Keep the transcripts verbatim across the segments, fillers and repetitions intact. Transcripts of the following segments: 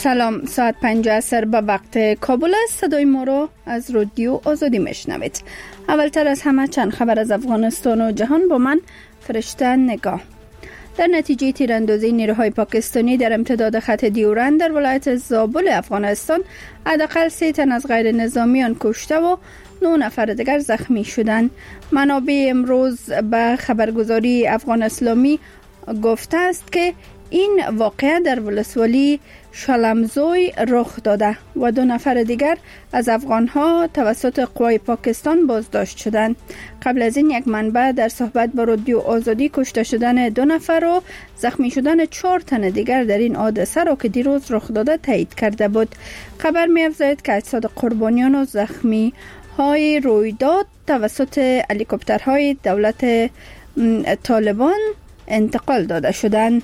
سلام، ساعت پنج عصر به وقت کابل است. صدای ما رو از رادیو آزادی میشنوید. اولتر از همه چند خبر از افغانستان و جهان با من فرشته نگاه. در نتیجه تیراندازی نیروهای پاکستانی در امتداد خط دیورند در ولایت زابل افغانستان حداقل سه تن از غیر نظامیان کشته و نه نفر دیگر زخمی شدند. منابع امروز به خبرگزاری افغان اسلامی گفته است که این واقعه در ولسوالی شلمزوی رخ داده و دو نفر دیگر از افغانها توسط قوای پاکستان بازداشت شدند. قبل از این یک منبع در صحبت با رادیو آزادی کشته شدن دو نفر و زخمی شدن چهار تن دیگر در این حادثه را که دیروز رخ داده تایید کرده بود. خبر می افزاید که اجساد قربانیان و زخمی های رویداد توسط هلیکوپترهای دولت طالبان انتقال داده شدند.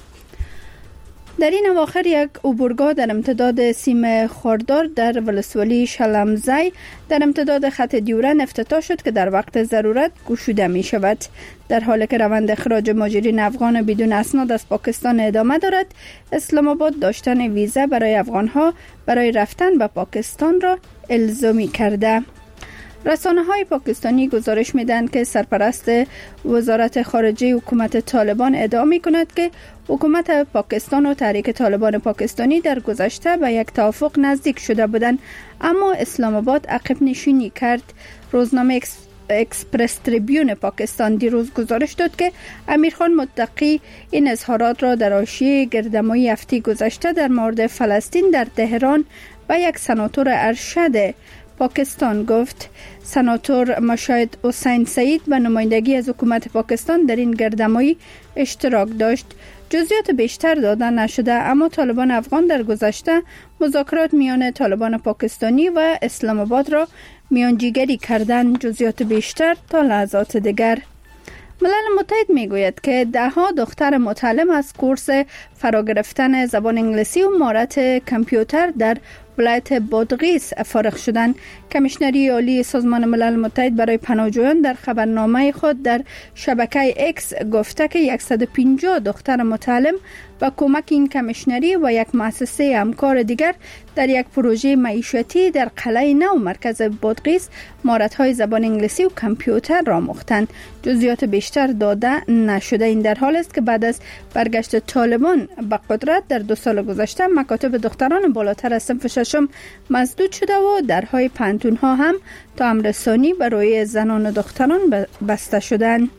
در این اواخر یک عبورگاه در امتداد سیم خاردار در ولسوالی شلمزی در امتداد خط دیورند افتتاح شد که در وقت ضرورت گشوده می شود. در حالی که روند اخراج مهاجرین افغان بدون اسناد از پاکستان ادامه دارد، اسلام آباد داشتن ویزا برای افغانها برای رفتن به پاکستان را الزامی کرده. رسانه های پاکستانی گزارش میدهند که سرپرست وزارت خارجه حکومت طالبان ادعا می کند که حکومت پاکستان و تحریک طالبان پاکستانی در گذشته به یک توافق نزدیک شده بودند، اما اسلام آباد عقب نشینی کرد. روزنامه اکس اکسپرس تریبیون پاکستان دیروز گزارش داد که امیرخان متقی این اظهارات را در حاشیه گردهمایی هفته گذشته در مورد فلسطین در تهران و یک سناتور ارشد پاکستان گفت. سناتور مشاهد حسین سعید به نمایندگی از حکومت پاکستان در این گردهمایی اشتراک داشت. جزئیات بیشتر داده نشده، اما طالبان افغان در گذشته مذاکرات میان طالبان پاکستانی و اسلام آباد را میانجیگری کردند. جزئیات بیشتر تا لحظات دیگر. ملل متحد میگوید که ده ها دختر متعلم از کورس فرا گرفتن زبان انگلیسی و مهارت کامپیوتر در ولایت بادغیس فارغ شدند. کمیشنری عالی سازمان ملل متحد برای پناهجویان در خبرنامه خود در شبکه اکس گفته که صد و پنجاه دختر متعلم با کمک این کمیشنری و یک مؤسسه همکار دیگر در یک پروژه معیشتی در قلعه نو مرکز بادغیس مهارت‌های زبان انگلیسی و کامپیوتر را آموختند. جزئیات بیشتر داده نشده. این در حال است که بعد از برگشت طالبان به قدرت در دو سال گذشته مکاتب دختران بالاتر از صنف ششم مسدود شده و درهای پانتون‌ها هم تا امرسانی برای زنان و دختران بسته شدند.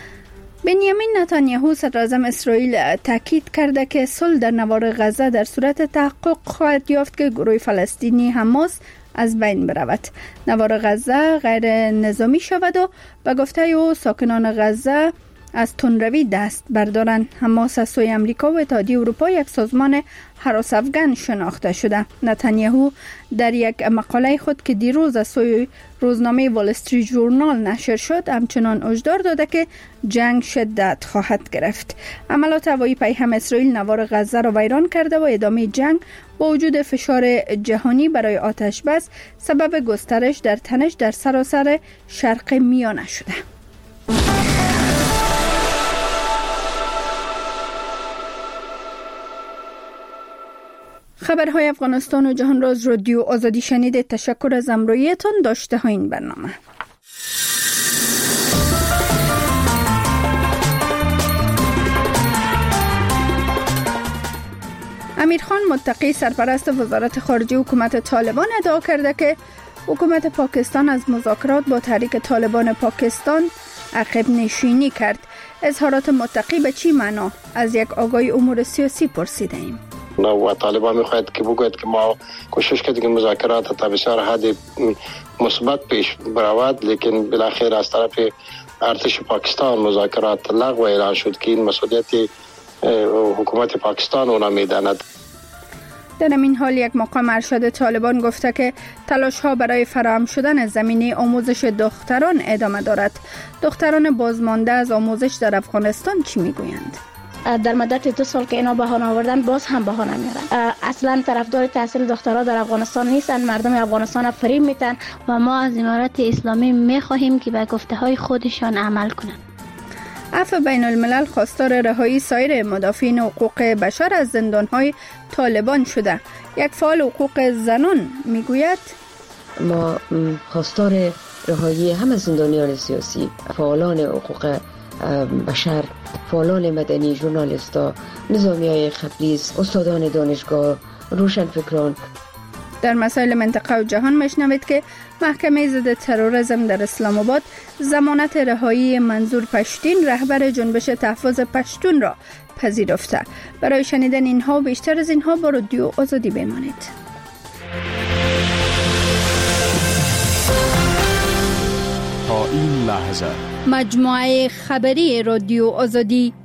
بنیامین نتانیاهو صدر اعظم اسرائیل تاکید کرده که صلح در نوار غزه در صورت تحقق خواهد یافت که گروه فلسطینی حماس از بین برود، نوار غزه غیر نظامی شود و به گفته او ساکنان غزه از تندروی دست بردارند. حماس از سوی امریکا و اتحادیه اروپا یک سازمان هراس افغان شناخته شده. نتانیاهو در یک مقاله خود که دیروز از سوی روزنامه وال استریت ژورنال نشر شد همچنان هشدار داده که جنگ شدت خواهد گرفت. عملات هوایی پیهم اسرائیل نوار غزه را ویران کرده و ادامه جنگ با وجود فشار جهانی برای آتش بس سبب گسترش در تنش در سراسر شرق میانه شده. خبرهای افغانستان و جهان را از رادیو آزادی شنیده. تشکر از همراهیتان. داشته ها این برنامه. امیرخان متقی سرپرست وزارت خارجه حکومت طالبان ادعا کرده که حکومت پاکستان از مذاکرات با تحریک طالبان پاکستان عقب نشینی کرد. اظهارات متقی به چی معنا؟ از یک آگاهی امور سیاسی پرسیده ایم. و طالبان میخواید که بگوید که ما کوشش کردیم که مذاکرات تا بسیار حد مثبت پیش برود، لیکن بالاخره از طرف ارتش پاکستان مذاکرات لغو اعلان شد که این مسئولیت حکومت پاکستان اونا میداند. در این حال یک مقام ارشد طالبان گفته که تلاش ها برای فراهم شدن زمینه آموزش دختران ادامه دارد. دختران بازمانده از آموزش در افغانستان چی میگویند؟ در مدت دو سال که اینا بهانه آوردن باز هم بهانه میارن. اصلا طرفدار تحصیل دخترها در افغانستان نیستن، مردم افغانستان فریب میتن و ما از امارت اسلامی میخواهیم که به گفته های خودشان عمل کنند. عفو بین الملل خواستار رهایی سایر مدافعین حقوق بشر از زندان‌های طالبان شده. یک فعال حقوق زنان میگوید ما خواستار رهایی همه زندانیان سیاسی، فعالان حقوق بشر، فعالان مدنی، ژورنالیستا، نظامیای خبریز، استادان دانشگاه، روشنفکران. در مسائل منطقه و جهان میشنوید که محکمه ضد تروریسم در اسلام آباد ضمانت رهایی منظور پشتین رهبر جنبش تحفظ پشتون را پذیرفته. برای شنیدن اینها و بیشتر از اینها با رادیو آزادی بمانید. تا این لحظه مجموعه خبری رادیو آزادی.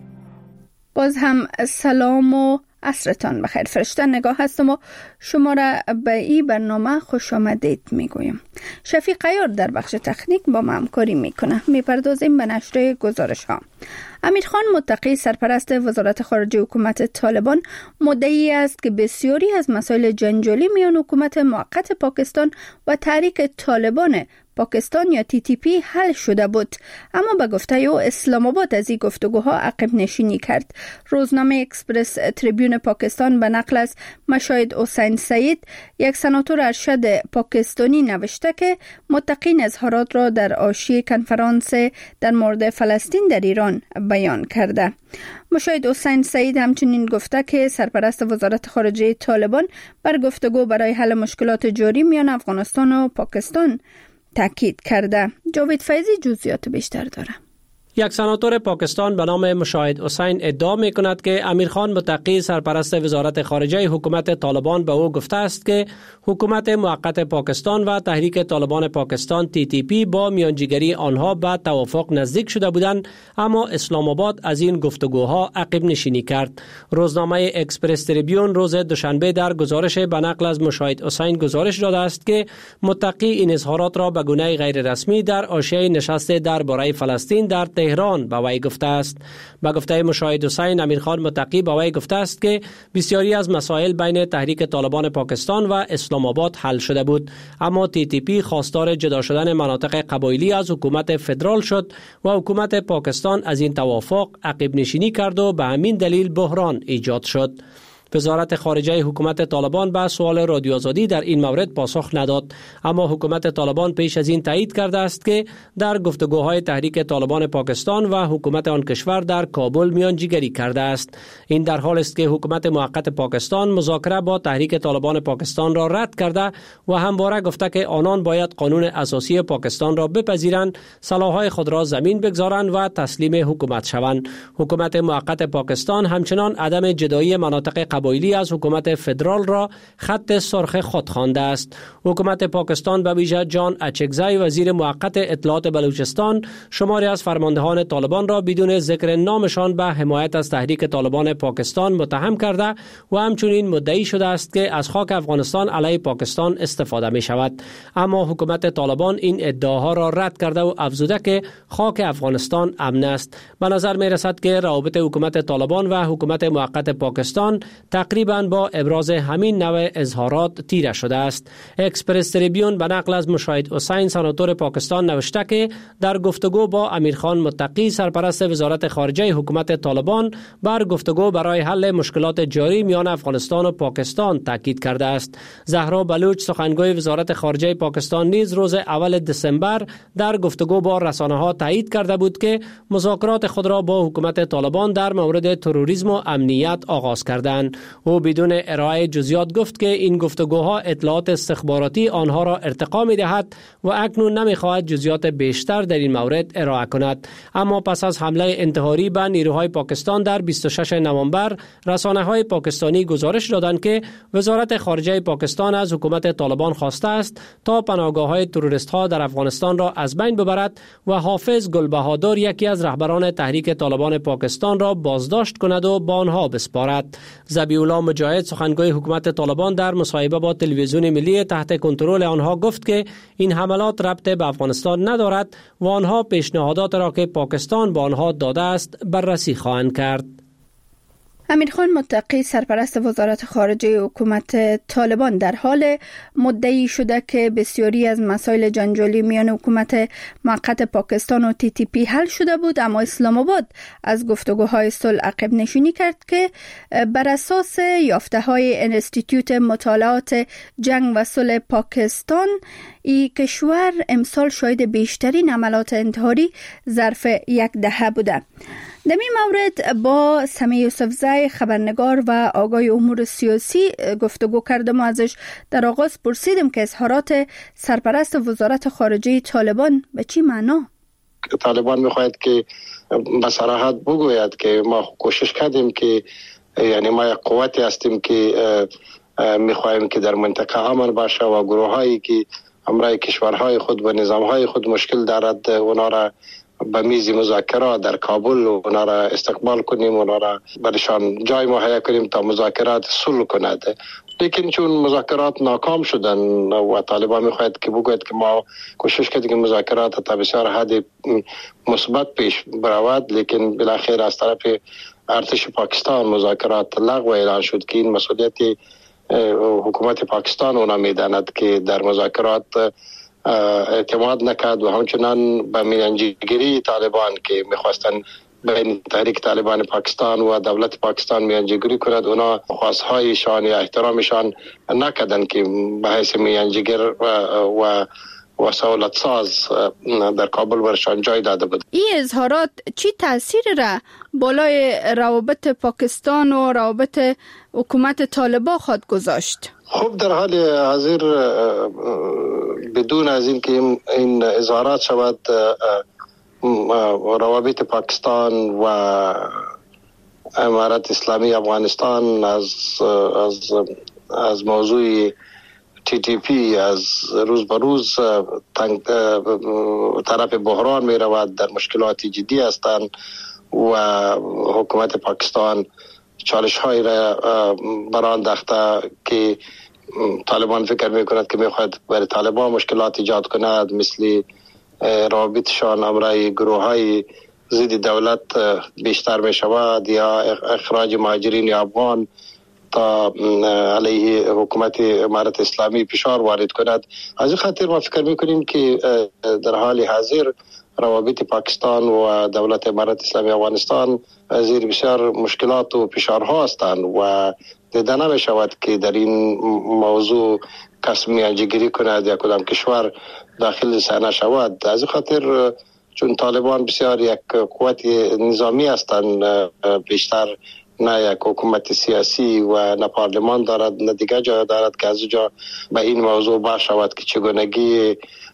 باز هم سلام و عصرتان بخیر. فرشته نگاه هستم و شما را به این برنامه خوش آمدید میگویم. شفیق عیار در بخش تکنیک با ما همکاری میکنه. میپردازیم به نشر گزارش ها. امیرخان متقی سرپرست وزارت خارجه حکومت طالبان مدعی است که بسیاری از مسائل جنجالی میان حکومت موقت پاکستان و تحریک طالبان پاکستان یا تی تی پی حل شده بود، اما به گفته او اسلام آباد از این گفتگوها عقب نشینی کرد. روزنامه اکسپرس تریبیون پاکستان به نقل از مشاهد حسین سعید، یک سناتور ارشد پاکستانی، نوشته که متقی اظهارات را در حاشیه کنفرانس در مورد فلسطین در ایران بیان کرده. مشاهد حسین سعید همچنین گفته که سرپرست وزارت خارجه طالبان بر گفتگو برای حل مشکلات جاری میان افغانستان و پاکستان تاکید کرده. جاوید فیضی جزئیات بیشتر داره. یک سناتور پاکستان به نام مشاهد حسین ادعا می کند که امیرخان متقی سرپرست وزارت خارجه حکومت طالبان به او گفته است که حکومت موقت پاکستان و تحریک طالبان پاکستان تی تی پی با میانجیگری آنها به توافق نزدیک شده بودند، اما اسلام آباد از این گفتگوها عقب نشینی کرد. روزنامه اکسپرس تریبیون روز دوشنبه در گزارش به نقل از مشاهد حسین گزارش داده است که متقی این اظهارات را به گونه غیر رسمی در حاشیه نشست درباره فلسطین در تهران به وی گفته است. به گفته مشاهد حسین، امیرخان متقی به وی گفته است که بسیاری از مسائل بین تحریک طالبان پاکستان و اسلام آباد حل شده بود، اما تی تی پی خواستار جدا شدن مناطق قبایلی از حکومت فدرال شد و حکومت پاکستان از این توافق عقب نشینی کرد و به همین دلیل بحران ایجاد شد. وزارت خارجه حکومت طالبان به سوال رادیو آزادی در این مورد پاسخ نداد، اما حکومت طالبان پیش از این تایید کرده است که در گفتگوهای تحریک طالبان پاکستان و حکومت آن کشور در کابل میانجیگری کرده است. این در حال است که حکومت موقت پاکستان مذاکره با تحریک طالبان پاکستان را رد کرده و همواره گفته که آنان باید قانون اساسی پاکستان را بپذیرند، سلاح‌های خود را زمین بگذارند و تسلیم حکومت شوند. حکومت موقت پاکستان همچنان عدم جدایی مناطق قبایلی از حکومت فدرال را خط سرخ خود خوانده است. حکومت پاکستان به ویژه جان اچکزی وزیر موقت اطلاعات بلوچستان شماری از فرماندهان طالبان را بدون ذکر نامشان به حمایت از تحریک طالبان پاکستان متهم کرده و همچنین مدعی شده است که از خاک افغانستان علیه پاکستان استفاده می شود. اما حکومت طالبان این ادعاها را رد کرده و افزوده که خاک افغانستان امن است. به نظر می رسد که روابط حکومت طالبان و حکومت موقت پاکستان تقریباً با ابراز همین نوع اظهارات تیره شده است. اکسپرس تریبیون به نقل از مشاهد حسین سناتور پاکستان نوشته که در گفتگو با امیرخان متقی سرپرست وزارت خارجه حکومت طالبان بر گفتگو برای حل مشکلات جاری میان افغانستان و پاکستان تاکید کرده است. زهرا بلوچ سخنگوی وزارت خارجه پاکستان نیز روز اول دسامبر در گفتگو با رسانه‌ها تایید کرده بود که مذاکرات خود را با حکومت طالبان در مورد تروریسم و امنیت آغاز کردند. او بدون ارائه جزئیات گفت که این گفتگوها اطلاعات استخباراتی آنها را ارتقا می‌دهد و اکنون نمی‌خواهد جزئیات بیشتر در این مورد ارائه کند. اما پس از حمله انتحاری به نیروهای پاکستان در بیست و ششم نوامبر، رسانه‌های پاکستانی گزارش دادند که وزارت خارجه پاکستان از حکومت طالبان خواسته است تا پناهگاه‌های تروریست‌ها در افغانستان را از بین ببرد و حافظ گلبهادر، یکی از رهبران تحریک طالبان پاکستان، را بازداشت کند و با آنها بسپارد. ذبیح‌الله مجاهد سخنگوی حکومت طالبان در مصاحبه با تلویزیون ملی تحت کنترل آنها گفت که این حملات ربط به افغانستان ندارد و آنها پیشنهادات را که پاکستان با آنها داده است بررسی خواهند کرد. امیرخان متقی سرپرست وزارت خارجه حکومت طالبان در حال مدعی شده که بسیاری از مسائل جنجالی میان حکومت موقت پاکستان و تی تی پی حل شده بود، اما اسلام آباد از گفتگوهای صلح عقب نشینی کرد که بر اساس یافته‌های انستیتوت مطالعات جنگ و صلح پاکستان ای کشور امسال شاهد بیشترین عملات انتحاری ظرف یک دهه بوده. در این مورد با سمیع یوسفزی خبرنگار و آگاه امور سیاسی گفتگو کردم و ازش در آغاز پرسیدم که اظهارات سرپرست وزارت خارجه طالبان به چی معنا؟ طالبان میخواهد که به صراحت بگوید که ما کوشش کردیم که یعنی ما یک قوتی هستیم که میخواهیم که در منطقه امن باشه و گروه هایی که همراه کشورهای خود و نظامهای خود مشکل دارد اونا را به میز مذاکرات در کابل و اونا را استقبال کنیم، اونا را برشان جای مهیا کنیم تا مذاکرات صلح کند. لیکن چون مذاکرات ناکام شدن و طالبان میخواهد که بگوید که ما کوشش کردیم که مذاکرات تا بسیار حد مثبت پیش برود، لیکن بالاخره از طرف ارتش پاکستان مذاکرات لغو اعلان شد که این مسئولیت حکومت پاکستان اونا میداند که در مذاکرات اعتماد نکرد و همچنان به میانجیگری طالبان که میخواستن بین تحریک طالبان پاکستان و دولت پاکستان میانجیگری کند، اونا خواستهایشان یا احترامشان نکردن که به حیث میانجیگر و, و و سهولت ساز در کابل برشان جای داده بود. این اظهارات چی تاثیر را بالای روابط پاکستان و روابط حکومت طالبان خود گذاشت؟ خب در حال حاضر بدون از این که این اظهارات شود، روابط پاکستان و امارت اسلامی افغانستان از از از موضوع تی تی پی از روز به روز طرف بحران می رود، در مشکلات جدی هستند و حکومت پاکستان چالش های را بران داخته که طالبان فکر می کند که می خواهد برای طالبان مشکلات ایجاد کند، مثل روابطشان امرای گروه های ضد دولت بیشتر می شود یا اخراج مهاجرین افغان تا علیه حکومت امارت اسلامی فشار وارد کند. از این خاطر ما فکر میکنیم که در حال حاضر روابط پاکستان و دولت امارت اسلامی افغانستان زیر بسیار مشکلات و فشارها هستند و دیده نمی شود که در این موضوع کس میانجیگری کند یا کدام کشور داخل صحنه شود. از این خاطر چون طالبان بسیار یک قوت نظامی هستند، بیشتر نه یک حکومت سیاسی و نه پارلمان دارد نه دیگه جای دارد که از جا به این موضوع باز شود که چگونگی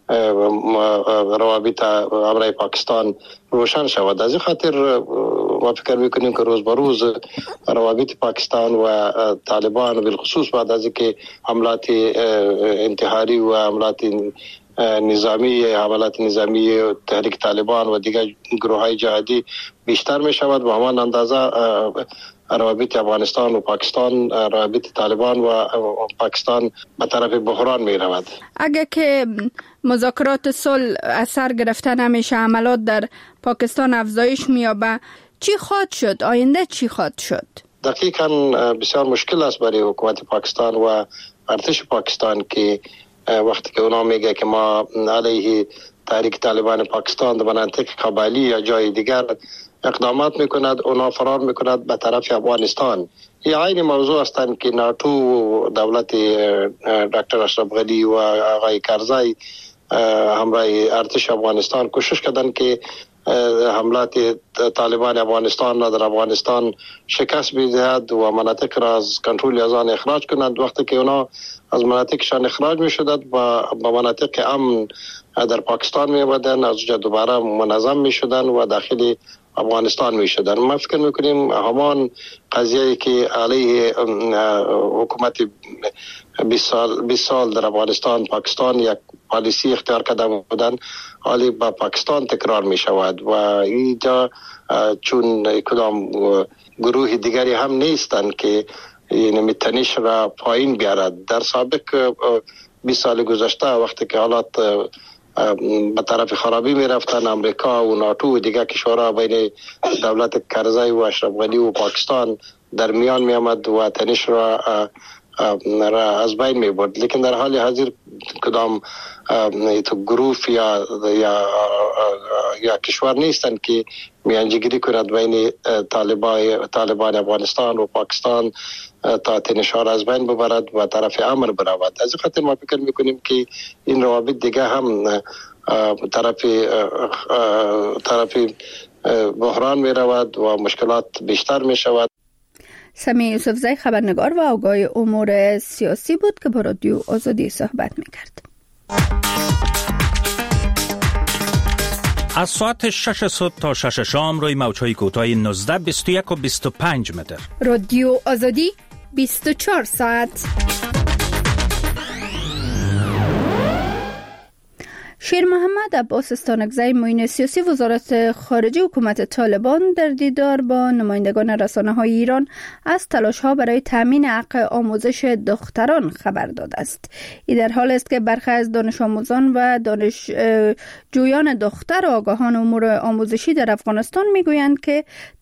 روابط امرای پاکستان روشن شود. از این خاطر ما فکر میکنیم که روز به روز روابط پاکستان و طالبان بالخصوص بعد از اینکه حملات انتحاری و حملات نظامی حملات نظامی تحریک طالبان و دیگر گروه های جهادی بیشتر می شود و همان اندازه روابط افغانستان و پاکستان، روابط طالبان و پاکستان به طرف بحران می رود. اگر که مذاکرات صلح اثر گرفته نمیشه، عملات در پاکستان افزایش میابه، چی خواهد شد؟ آینده چی خواهد شد؟ دقیقاً بسیار مشکل است برای حکومت پاکستان و ارتش پاکستان که وقتی که اونا میگه که ما علیه تحریک طالبان پاکستان در مناطق قبالی یا جای دیگر اقدامات میکند، اونا فرار میکند به طرف افغانستان. این عین موضوع هستند که ناتو و دولت دکتر اشرف غنی و آقای کرزی همراه ارتش افغانستان کوشش کردند که حملات طالبان افغانستان را در افغانستان شکست بدهد و مناطق را از کنترل از آن اخراج کنند. وقتی که اونا از مناطقشان اخراج می شدند با مناطق امن در پاکستان می آمدند، از اونجا دوباره منظم می شدند و داخل افغانستان می شدند. ما فکر می کنیم همان قضیه که علیه حکومت بیست سال بیست سال در افغانستان پاکستان یک پالیسی اختیار کرده بودند، حالی با پاکستان تکرار می شود و اینجا چون کدام گروه دیگری هم نیستند که یعنی تنش را پایین بیارد. در سابق بیست سال گذشته وقتی که حالات به طرف خرابی می رفتن. امریکا و ناتو و دیگر کشورها بین دولت کرزی و اشرف غنی و پاکستان در میان می آمد و تنش را را از بین می برد. لیکن در حال حاضر کدام تو گروه یا یا یا کشور نیستند که میانجیگیری کند بین طالبان طالبان افغانستان و پاکستان تا تنش ها را از بین ببرد و طرف امن برود. از خاطر ما فکر میکنیم که این روابط دیگه هم طرف طرف بحران می رود و مشکلات بیشتر می شود. سمیع یوسفزی خبرنگار و آگاه امور سیاسی بود که با رادیو آزادی صحبت میکرد. از ساعت شش صبح تا شش شام روی موج‌های کوتاه نوزده، بیست و یک و بیست و پنج متر. رادیو آزادی بیست و چهار ساعت. شیر محمد عباس استانکزی معین سیاسی وزارت خارجه حکومت طالبان در دیدار با نمایندگان رسانه‌های ایران از تلاش‌ها برای تامین حق آموزش دختران خبر داده است. این در حال است که برخی از دانش آموزان و دانشجویان دختر و آگاهان امور آموزشی در افغانستان میگویند که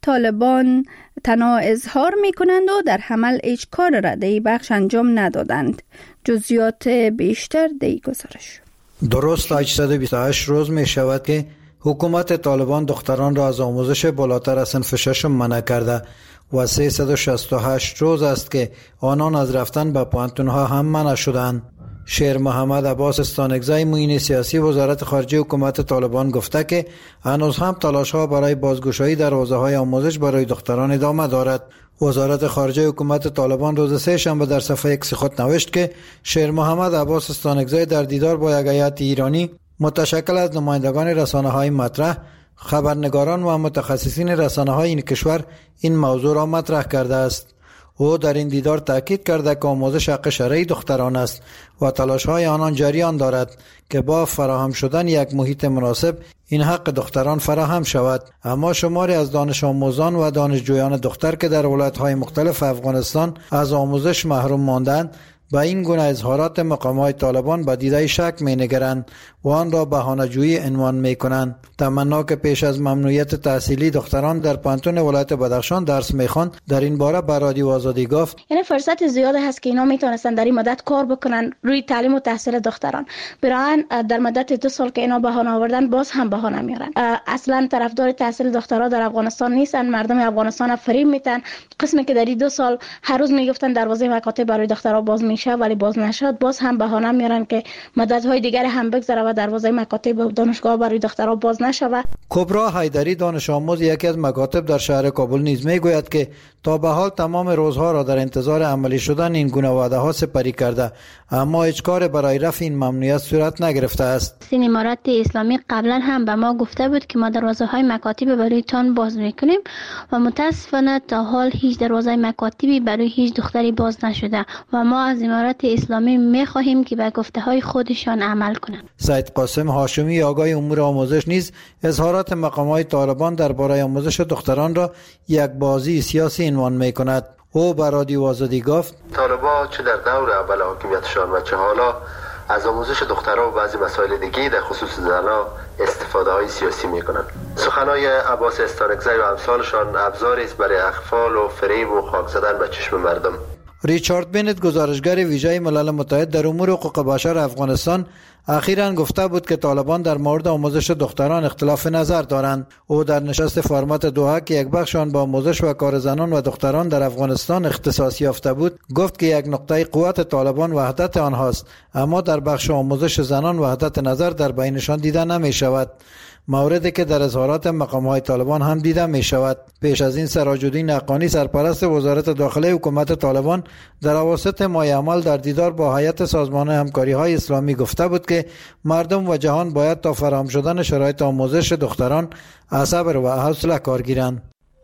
طالبان تنها اظهار میکنند و در عمل هیچ کار رده‌ای بخش انجام ندادند. جزئیات بیشتر در این گزارش. درست هشتصد و بیست و هشت روز می شود که حکومت طالبان دختران را از آموزش بالاتر از صنف ششم منع کرده و سیصد و شصت و هشت روز است که آنان از رفتن به پوهنتون‌ها هم منع شدند. شیر محمد عباس استانکزی معین سیاسی وزارت خارجه حکومت طالبان گفته که هنوز هم تلاش‌ها برای بازگشایی دروازه‌های آموزش برای دختران ادامه دارد. وزارت خارجه حکومت طالبان روز سه شنبه در صفحه ایکس خود نوشت که شیر محمد عباس استانکزی در دیدار با یک هیئت ایرانی متشکل از نمایندگان رسانه‌های مطرح، خبرنگاران و متخصصین رسانه‌های این کشور این موضوع را مطرح کرده است. او در این دیدار تاکید کرده که آموزش حق شرعی دختران است و تلاش‌های آنان جریان دارد که با فراهم شدن یک محیط مناسب این حق دختران فراهم شود. اما شماری از دانش آموزان و دانشجویان دختر که در ولایت‌های مختلف افغانستان از آموزش محروم ماندند با این گونه اظهارات مقامات طالبان به دیده شک می‌نگرند و آن را بهانه‌جویی عنوان می‌کنند. تمنا که پیش از ممنوعیت تحصیلی دختران در پانتون ولایت بدخشان درس می‌خواند در این باره به رادیو آزادی گفت یعنی فرصت زیاد هست که اینا میتونستن در این مدت کار بکنن روی تعلیم و تحصیل دختران. برای در مدت دو سال که اینا بهانه آوردن باز هم بهانه میارن. اصلا طرفدار تحصیل دخترها در افغانستان نیستن. مردم افغانستان فریب میتن. قسمی که در این دو سال هر روز میگفتن دروازه مکاتب برای دخترها باز میشه ولی باز نشد، باز هم بهانه میارن که مدت‌های دیگر هم بگذره و دروازه مکاتب و دانشگاه برای دخترها باز نشود. کبرا حیدری دانش آموز یکی از مکاتب در شهر کابل نیز میگوید که تا به حال تمام روزها را در انتظار عملی شدن این گونه وعده‌ها سپری کرده اما هیچ کار برای رفع این ممنوعیت صورت نگرفته است. سین امارت اسلامی قبلا هم به ما گفته بود که ما دروازه‌های مکاتب برای تان باز میکنیم و متاسفانه تا حال هیچ دروازه مکاتبی برای هیچ دختری باز نشده و ما از امارت اسلامی میخواهیم که به گفته‌های خودشان عمل کنند. سید قاسم هاشمی آگاه امور آموزش نیز اظهارات مقامات طالبان درباره آموزش دختران را یک بازی سیاسی عنوان می‌کند. او به رادیو آزادی گفت طالبان چه در دور اول حاکمیتشان و چه حالا از آموزش دخترها و بعضی مسائل دیگه در خصوص زنها استفاده های سیاسی میکنند. سخنهای عباس استانکزی و امثالشان ابزاری است برای اغفال و فریب و خاک زدن به چشم مردم. ریچارد بنت گزارشگر ویژه ملل متحد در امور حقوق بشر افغانستان اخیراً گفته بود که طالبان در مورد آموزش دختران اختلاف نظر دارند. او در نشست فرمات دوحه که یک بخش آن با آموزش و کار زنان و دختران در افغانستان اختصاص یافته بود گفت که یک نقطه قوت طالبان وحدت آنهاست اما در بخش آموزش زنان وحدت نظر در بینشان دیده نمی شود، موردی که در اظهارات مقام‌های طالبان هم دیده می شود. پیش از این سراج‌الدین حقانی سرپرست وزارت داخله حکومت طالبان در اواسط ماه عمل در دیدار با هیئت سازمان همکاری‌های اسلامی گفته بود که مردم و جهان باید تا فراهم شدن شرایط آموزش دختران از صبر و حوصله کار گیرند.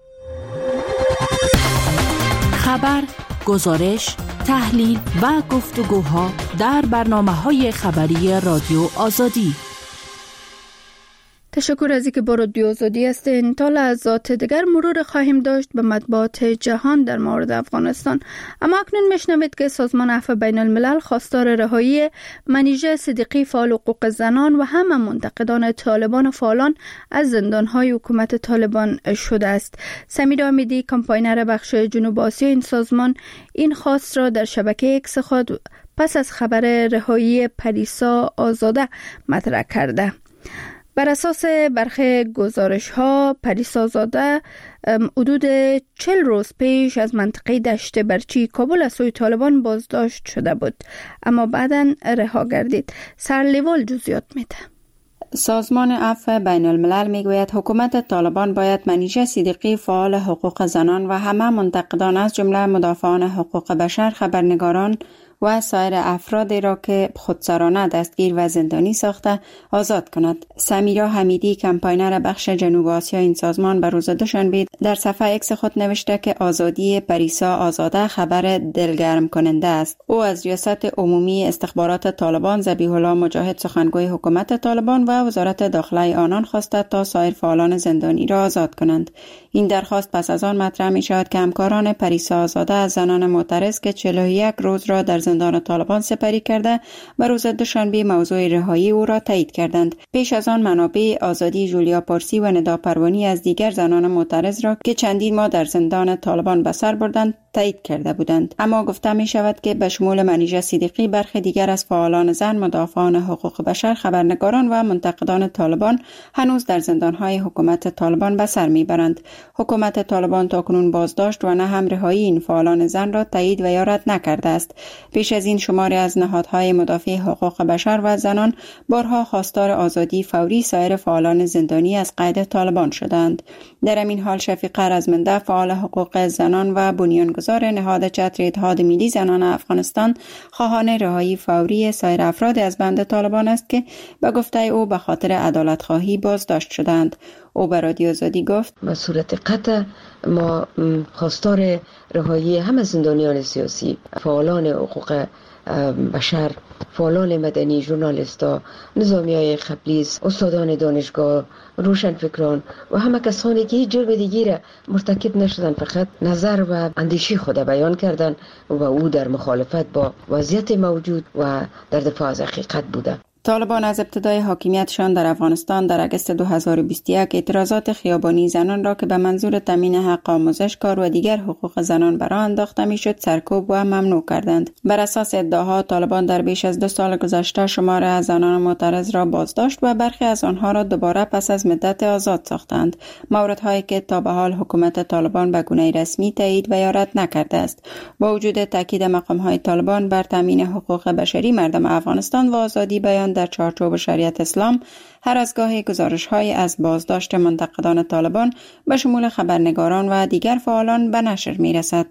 خبر، گزارش، تحلیل و گفتگوها در برنامه‌های خبری رادیو آزادی. تشکر از اینکه با رادیو آزادی هستین. تا لحظات دیگر مرور خواهیم داشت به مطبوعات جهان در مورد افغانستان. اما اکنون میشنوید که سازمان عفو بین الملل خواستار رهایی منیژه صدیقی فعال حقوق زنان و همه منتقدان طالبان و فعالان از زندانهای حکومت طالبان شده است. سمیرا امیدی، کمپاینر بخش جنوب آسیا این سازمان، این خواست را در شبکه اکس خود پس از خبر رهایی پریسا آزاده مطرح کرده. بر اساس برخی گزارش ها پریسا آزاده حدود چل روز پیش از منطقه دشت برچی کابل از سوی طالبان بازداشت شده بود، اما بعداً رها گردید. سرلیوال جزئیات میده. سازمان عفو بین الملل میگوید حکومت طالبان باید منیژه صدیقی فعال حقوق زنان و همه منتقدان از جمله مدافعان حقوق بشر، خبرنگاران و سایر افرادی را که خودسرانه دستگیر و زندانی ساخته آزاد کند. سمیرا حمیدی، کمپاینر بخش جنوب آسیا این سازمان، به روز دوشنبه در صفحه اکس خود نوشته که آزادی پریسا آزاده خبر دلگرم کننده است. او از ریاست عمومی استخبارات طالبان ذبیح الله مجاهد، سخنگوی حکومت طالبان و وزارت داخله آنان خواسته تا سایر فعالان زندانی را آزاد کنند. این درخواست پس از آن مطرح می شود که همکاران پریسا آزاده از زنان معترض که چهل و یک روز را در زندان طالبان سپری کرده و روز دوشنبه موضوع رهایی او را تایید کردند. پیش از آن منابع آزادی جولیا پارسی و ندا پروانی از دیگر زنان معترض را که چندین ماه در زندان طالبان به سر بردند تایید کرده بودند. اما گفته می شود که به شمول منیژه صدیقی برخی دیگر از فعالان زن، مدافعان حقوق بشر، خبرنگاران و منتقدان طالبان هنوز در زندانهای حکومت طالبان به سر می برند. حکومت طالبان تاکنون بازداشت و نه هم رهایی این فعالان زن را تایید و یا رد نکرده است. پیش از این شماری از نهادهای مدافع حقوق بشر و زنان بارها خواستار آزادی فوری سایر فعالان زندانی از قید طالبان شدند. در این حال شفیقه رزمنده، فعال حقوق زنان و بنیانگذار نهاد چتر اتحاد ملی زنان افغانستان، خواهان رهایی فوری سایر افراد از بند طالبان است که به گفته او به خاطر عدالت خواهی بازداشت شدند. او به رادیو آزادی گفت: به صورت قطع ما خواستار رهایی همه زندانیان سیاسی، فعالان حقوق بشر، فعالان مدنی، ژورنالیستا، نظامیای خبلیز، استادان دانشگاه، روشنفکران و همه کسانی که هیچ جرم دیگری را مرتکب نشدن، فقط نظر و اندیشه خود بیان کردند و او در مخالفت با وضعیت موجود و در دفاع از حقیقت بوده. طالبان از ابتدای حاکمیتشان در افغانستان در اگست دو هزار و بیست و یک اعتراضات خیابانی زنان را که به منظور تامین حق آموزش، کار و دیگر حقوق زنان بر آن انداخته میشد سرکوب و ممنوع کردند. بر اساس ادعاها طالبان در بیش از دو سال گذشته شمار از زنان معترض را بازداشت و برخی از آنها را دوباره پس از مدت آزاد ساختند. موردهایی که تا به حال حکومت طالبان به گونه رسمی تایید و یا رد نکرده است. با وجود تاکید مقام‌های طالبان بر تامین حقوق بشری مردم افغانستان و آزادی بیان در چارچوب شریعت اسلام، هر از گاهی گزارش‌های از بازداشت منتقدان طالبان به شمول خبرنگاران و دیگر فعالان به نشر می‌رسد.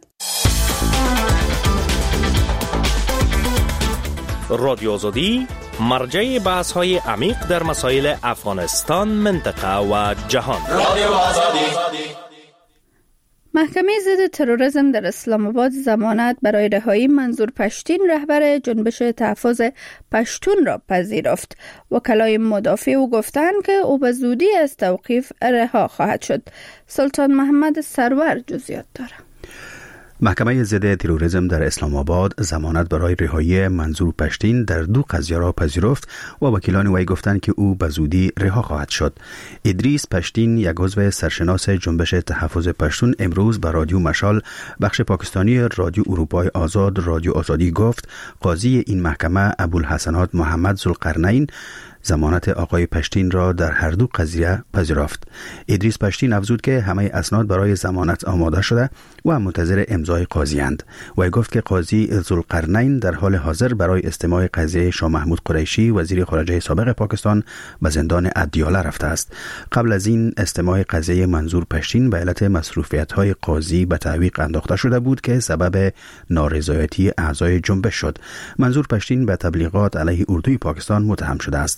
رادیو آزادی مرجع بحث‌های عمیق در مسائل افغانستان، منطقه و جهان. رادیو آزادی. محکمه ضد تروریسم در اسلام آباد ضمانت برای رهایی منظور پشتین، رهبر جنبش تحفظ پشتون، را پذیرفت. وکلای مدافع او گفتند که او به زودی از توقیف رها خواهد شد. سلطان محمد سرور جزئیات دارد. محکمه ضد تروریسم در اسلام آباد ضمانت برای رهایی منظور پشتین در دو قضیه را پذیرفت و وکیلان وی گفتند که او به زودی رها خواهد شد. ادریس پشتین، یک عضو سرشناس جنبش تحفظ پشتون، امروز به رادیو مشال بخش پاکستانی رادیو اروپای آزاد رادیو آزادی گفت قاضی این محکمه ابوالحسنات محمد ذوالقرنین ضمانت آقای پشتین را در هر دو قضیه پذیرفت. ادریس پشتین افزود که همه اسناد برای ضمانت آماده شده و منتظر امضای قاضی اند. و گفت که قاضی ذوالقرنین در حال حاضر برای استماع قضیه شاه محمود قریشی وزیر خارجه سابق پاکستان به زندان ادیاله رفته است. قبل از این استماع قضیه منظور پشتین به علت مصروفیت‌های قاضی به تعویق انداخته شده بود که سبب نارضایتی اعضای جنبش شد. منظور پشتین به تبلیغات علیه اردوی پاکستان متهم شده است.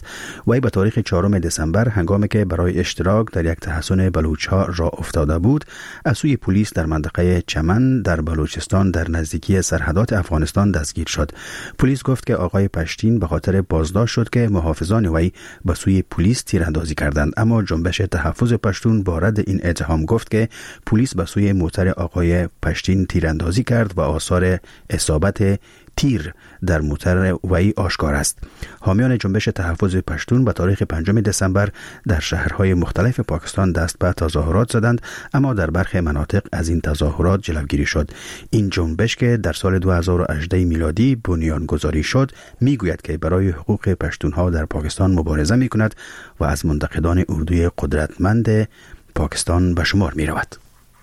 وی به تاریخ چهارم دسامبر هنگامی که برای اشتراک در یک تحصن بلوچ‌ها راه افتاده بود از سوی پلیس در منطقه چمن در بلوچستان در نزدیکی سرحدات افغانستان دستگیر شد. پلیس گفت که آقای پشتین به خاطر بازداشت شد که محافظان وی به سوی پلیس تیراندازی کردند، اما جنبش تحفظ پشتون با رد این اتهام گفت که پلیس به سوی موتر آقای پشتین تیراندازی کرد و آثار اصابت تیر در موتر وی آشکار است. حامیان جنبش تحفظ پشتون به تاریخ پنجم دسامبر در شهرهای مختلف پاکستان دست به تظاهرات زدند، اما در برخی مناطق از این تظاهرات جلوگیری شد. این جنبش که در سال دو هزار و هجده میلادی بنیانگذاری شد میگوید که برای حقوق پشتونها در پاکستان مبارزه میکند و از منتقدان اردوی قدرتمند پاکستان به شمار می رود.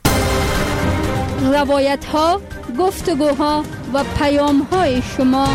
روایت ها، گفتگوها و پیام های شما.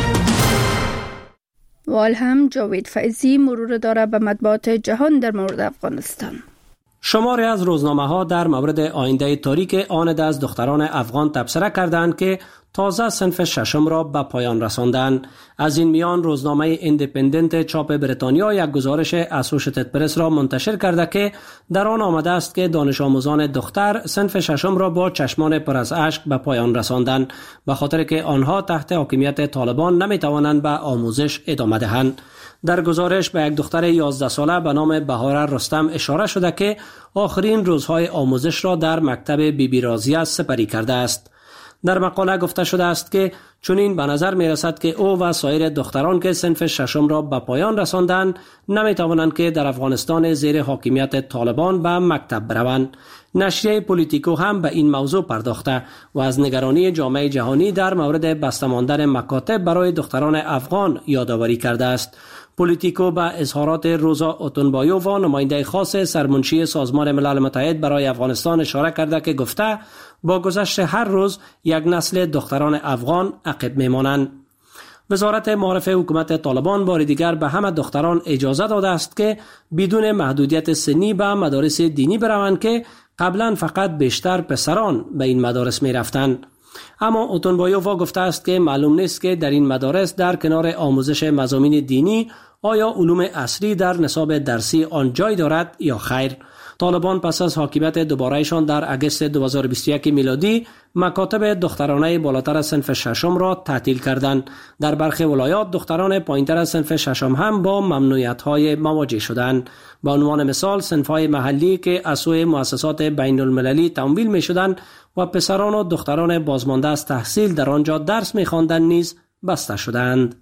وال هم جاوید فیضی مرور داره به مطبوعات جهان در مورد افغانستان. شماری از روزنامه ها در مورد آینده تاریک آن از دختران افغان تبصره کردند که تازه صنف ششم را به پایان رساندند. از این میان روزنامه ایندیپندنت چاپ بریتانیا یک گزارش اسوشییتد پرس را منتشر کرده که در آن آمده است که دانش آموزان دختر صنف ششم را با چشمان پر از اشک به پایان رساندند به خاطر که آنها تحت حاکمیت طالبان نمی توانند به آموزش ادامه دهند. در گزارش به یک دختر یازده ساله به نام بهاره رستم اشاره شده که آخرین روزهای آموزش را در مکتب بی بی رازیه سپری کرده است. در مقاله گفته شده است که چنین به نظر می رسد که او و سایر دختران که صنف ششم را به پایان رساندند نمی توانند که در افغانستان زیر حاکمیت طالبان به مکتب بروند. نشریه پولیتیکو هم به این موضوع پرداخته و از نگرانی جامعه جهانی در مورد بسته ماندن مکاتب برای دختران افغان یادآوری کرده است. پولیتیکو به اظهارات روزا اوتونبایووا نماینده خاص سرمنشی سازمان ملل متحد برای افغانستان اشاره کرده که گفته با گذشت هر روز یک نسل دختران افغان عقب میمانند. وزارت معارف حکومت طالبان بار دیگر به همه دختران اجازه داده است که بدون محدودیت سنی به مدارس دینی بروند که قبلا فقط بیشتر پسران به این مدارس می رفتند. اما اوتونبایووا گفته است که معلوم نیست که در این مدارس در کنار آموزش مضامین دینی آیا علوم عصری در نصاب درسی آن جای دارد یا خیر. طالبان پس از حاکمیت دوبارهشان در اگست دو هزار و بیست و یک میلادی مکاتب دخترانه بالاتر از صنف ششم را تعطیل کردند. در برخی ولایات دختران پایینتر از صنف ششم هم با ممنوعیت‌های مواجه شدند. به عنوان مثال صنف‌های محلی که از سوی مؤسسات بین المللی تمویل می‌شدند و پسران و دختران بازمانده از تحصیل در آنجا درس می‌خواندند نیز بسته شدند.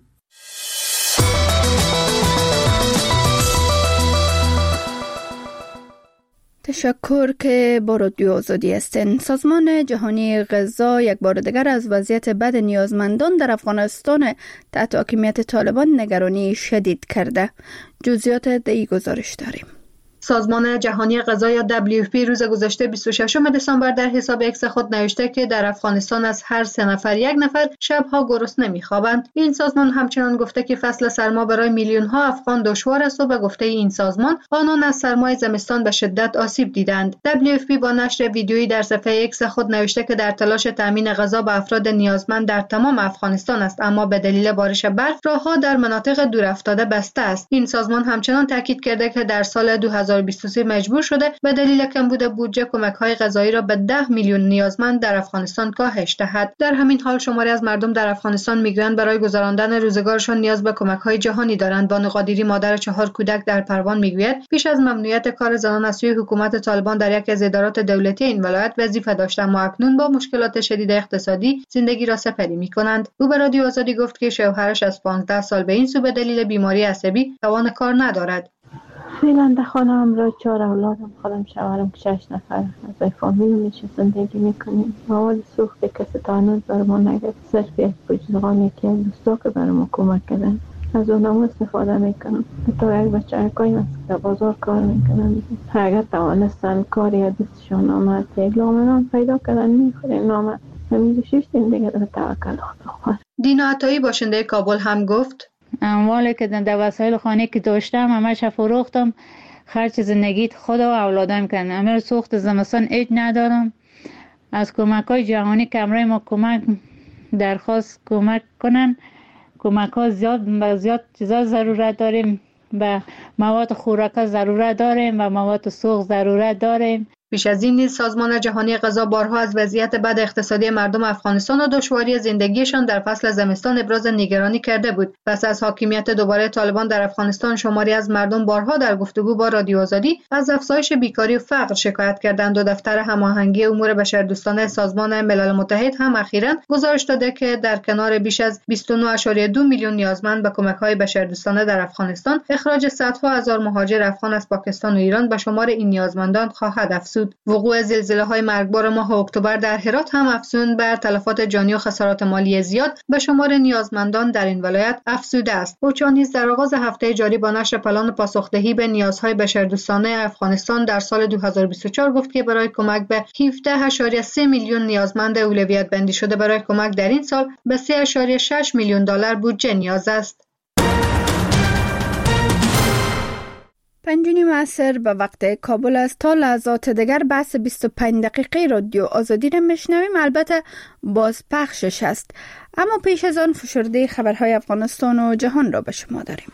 تشکر که با رادیو آزادی هستین. سازمان جهانی غذا یک بار دیگر از وضعیت بد نیازمندان در افغانستان تحت حاکمیت طالبان نگرانی شدید کرده. جزئیات در این گزارش داریم. سازمان جهانی غذا یا دبلیو اف پی روز گذشته بیست و ششم دسامبر در حساب ایکس خود نوشته که در افغانستان از هر سه نفر یک نفر شبها گرسنه می‌خوابند. این سازمان همچنان گفته که فصل سرما برای میلیون‌ها افغان دشوار است و به گفته این سازمان آنان از سرمای زمستان به شدت آسیب دیدند. دبلیو اف پی با نشر ویدیویی در صفحه ایکس خود نوشته که در تلاش تامین غذا به افراد نیازمند در تمام افغانستان است، اما به دلیل بارش برف راه‌ها در مناطق دورافتاده بسته است. این سازمان همچنان تاکید کرده که در سال دو هزار و بیست و سه مجبور شده به دلیل کمبود بودجه کمک‌های غذایی را به ده میلیون نیازمند در افغانستان کاهش دهد. در همین حال شماری از مردم در افغانستان میگویند برای گذراندن روزگارشان نیاز به کمک‌های جهانی دارند. بانو قادری مادر چهار کودک در پروان میگوید پیش از ممنوعیت کار زنان از سوی حکومت طالبان در یکی از ادارات دولتی این ولایت وظیفه داشتند، اما اکنون با مشکلات شدید اقتصادی زندگی را سپری می‌کنند. او به رادیو آزادی گفت که شوهرش از پانزده سال به این سو به دلیل بیماری عصبی توان کار ندارد. فعلا در خانه هم را چهار اولادم خودم شوهرم که شش نفر از فامیل میشه زندگی میکنیم. مواد سوخت کسی تانوز بر ما نگرد، صرف یک بجزغان یکی از دوستا که بر ما کمک کردن از اونم استفاده میکنم. تا یک بچه هکایی هست که بازار کار میکنن، اگر توانستن کاری یا دوستشان آمد یک لامنان پیدا کردن میخوریم نامد همیشه شیشتیم دیگه در توکل خدا. دینا عطایی باشنده کابل هم گفت اموالی که در وسایل خانه که داشتم همش فروختم، خرج زندگی خود و اولادم کردم. امر سوخت زمستان هیچ ندارم. از کمک های جهانی که امرای ما کمک درخواست کمک کنن. کمک ها زیاد زیاد چیزا ضرورت داریم. به مواد خوراک ضرورت داریم و مواد سوخت ضرورت داریم. بیش از این نیز سازمان جهانی غذا بارها از وضعیت بد اقتصادی مردم افغانستان و دشواری زندگیشان در فصل زمستان ابراز نگرانی کرده بود. پس از حاکمیت دوباره طالبان در افغانستان، شماری از مردم بارها در گفتگو با رادیو آزادی از افزایش بیکاری و فقر شکایت کردند و دفتر هماهنگی امور بشردوستانه سازمان ملل متحد هم اخیراً گزارش داده که در کنار بیش از بیست و نه ممیز دو میلیون نیازمند به کمک‌های بشردوستانه در افغانستان، اخراج صدها هزار مهاجر افغان از پاکستان و ایران به شمار این نیازمندان خواهد افزود. وقوع زلزله‌های مرگبار ماه اکتبر در هرات هم افزون بر تلفات جانی و خسارات مالی زیاد به شمار نیازمندان در این ولایت افزوده است. اوچا نیز در آغاز هفته جاری با نشر پلان پاسخدهی به نیازهای بشردوستانه افغانستان در سال دو هزار و بیست و چهار گفت که برای کمک به هفده ممیز سه میلیون نیازمند اولویت بندی شده برای کمک در این سال به سه ممیز شش میلیون دلار بودجه نیاز است. پنجونی عصر به وقت کابل است. تا لحظات دیگر بحث بیست و پنج دقیقه رادیو آزادی را میشنویم، البته باز پخشش است، اما پیش از آن فشرده خبرهای افغانستان و جهان را به شما داریم.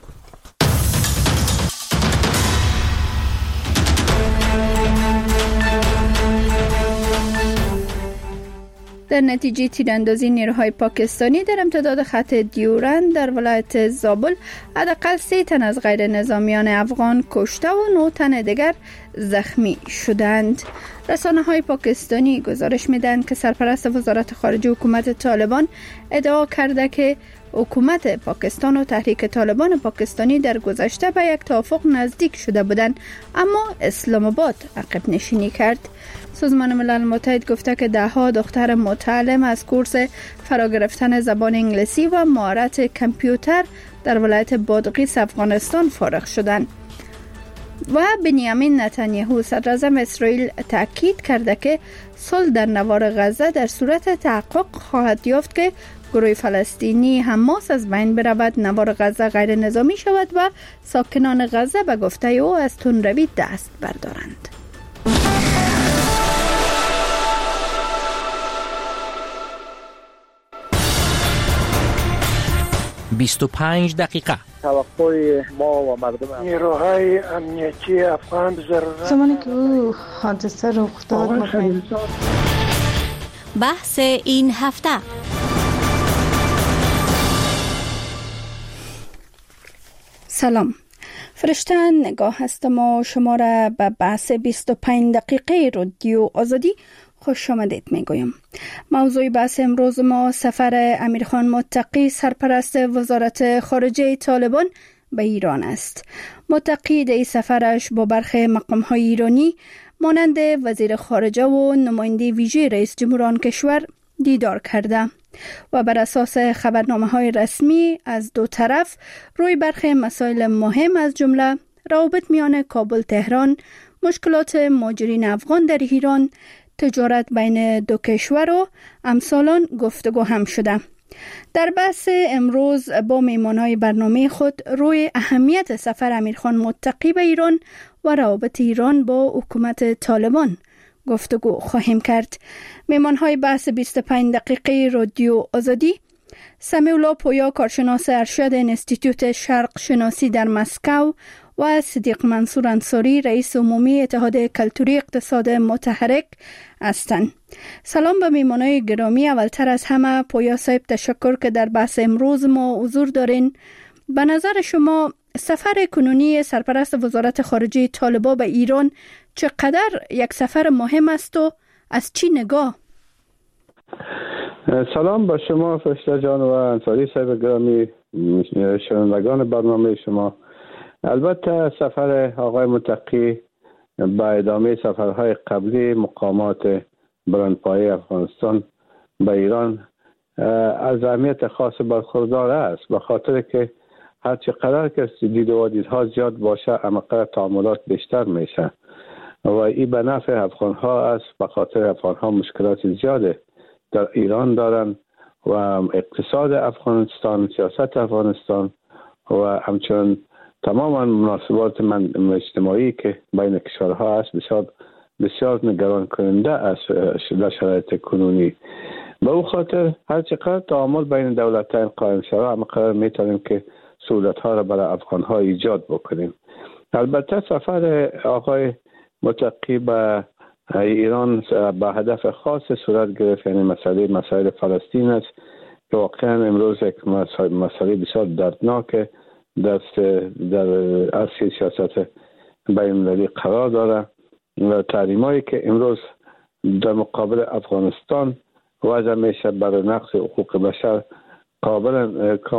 در نتیجه تیراندازی نیروهای پاکستانی در امتداد خط دیورند در ولایت زابل، حداقل سه تن از غیر نظامیان افغان کشته و نه تن دیگر زخمی شدند. رسانه های پاکستانی گزارش میدن که سرپرست وزارت خارجه حکومت طالبان ادعا کرده که حکومت پاکستان و تحریک طالبان پاکستانی در گذشته به یک توافق نزدیک شده بودند، اما اسلام آباد عقب نشینی کرد. سازمان ملل متحد گفته که ده ها دختر متعلم از کورس فرا گرفتن زبان انگلیسی و مهارت کامپیوتر در ولایت بادغیس افغانستان فارغ شدند. و بنیامین نتانیاهو صدراعظم اسرائیل تاکید کرده که صلح در نوار غزه در صورت تحقق خواهد یافت که گروه فلسطینی حماس از بین برود، نوار غزه غیر نظامی شود و ساکنان غزه به گفته او از تندروی دست بردارند. بیست و پنج دقیقه. توقع ما و مردم نیروهای امنیتی افغان ضرورت زمانی که او حادثه رخ داد. بحث این هفته. سلام، فرشته نگاه هستم و شما را به بحث بیست و پنج دقیقه رادیو آزادی خوش آمدید میگویم. موضوع بحث امروز ما سفر امیرخان متقی سرپرست وزارت خارجه طالبان به ایران است. متقی در سفرش با برخی مقام‌های ایرانی مانند وزیر خارجه و نماینده ویژه رئیس جمهور آن کشور دیدار کرده و بر اساس خبرنامه‌های رسمی از دو طرف روی برخی مسائل مهم از جمله روابط میان کابل تهران، مشکلات مهاجرین افغان در ایران، تجارت بین دو کشور و امثالان گفتگو هم شده. در بحث امروز با میمانهای برنامه خود روی اهمیت سفر امیرخان متقی به ایران و روابط ایران با حکومت طالبان گفتگو خواهیم کرد. میمانهای بحث بیست و پنج دقیقه رادیو آزادی: سمیولا پویا، کارشناس ارشد انستیتوت شرق شناسی در مسکو، و صدیق منصور انصاری، رئیس عمومی اتحاد کلتوری اقتصاد متحرک هستند. سلام به میمانای گرامی. اولتر از همه پویا صاحب تشکر که در بحث امروز ما حضور دارین. به نظر شما سفر کنونی سرپرست وزارت خارجه طالبان به ایران چقدر یک سفر مهم است و از چی نگاه؟ سلام با شما فرشته جان و انصاری صاحب گرامی، شنوندگان برنامه شما. البته سفر آقای متقی با ادامه سفرهای قبلی مقامات بلندپایه افغانستان به ایران از اهمیت خاص برخوردار است، به خاطر که هر چقدر که دید و دیدها زیاد باشه همقدر تعاملات بیشتر میشه و این به نفع افغان ها است، به خاطر افغان ها مشکلات زیاده در ایران دارن و اقتصاد افغانستان، سیاست افغانستان و همچنین تماما مناسبات من اجتماعی که بین کشورها است بسیار بسیار نگران کننده است در شرایط کنونی. به او خاطر هر چقدر تعامل بین دولتین قائم شود همقدر میتونیم که سهولت ها را برای افغان ها ایجاد بکنیم. البته سفر آقای متقی به ایران به هدف خاص صورت گرفت، یعنی مسئله مسائل فلسطین است که واقعا امروز یک مسئله بسیار دردناک دست در اصل سیاست بین المللی قرار داره و تحریمایی که امروز در مقابل افغانستان وضع میشه برای نقض حقوق بشر قابل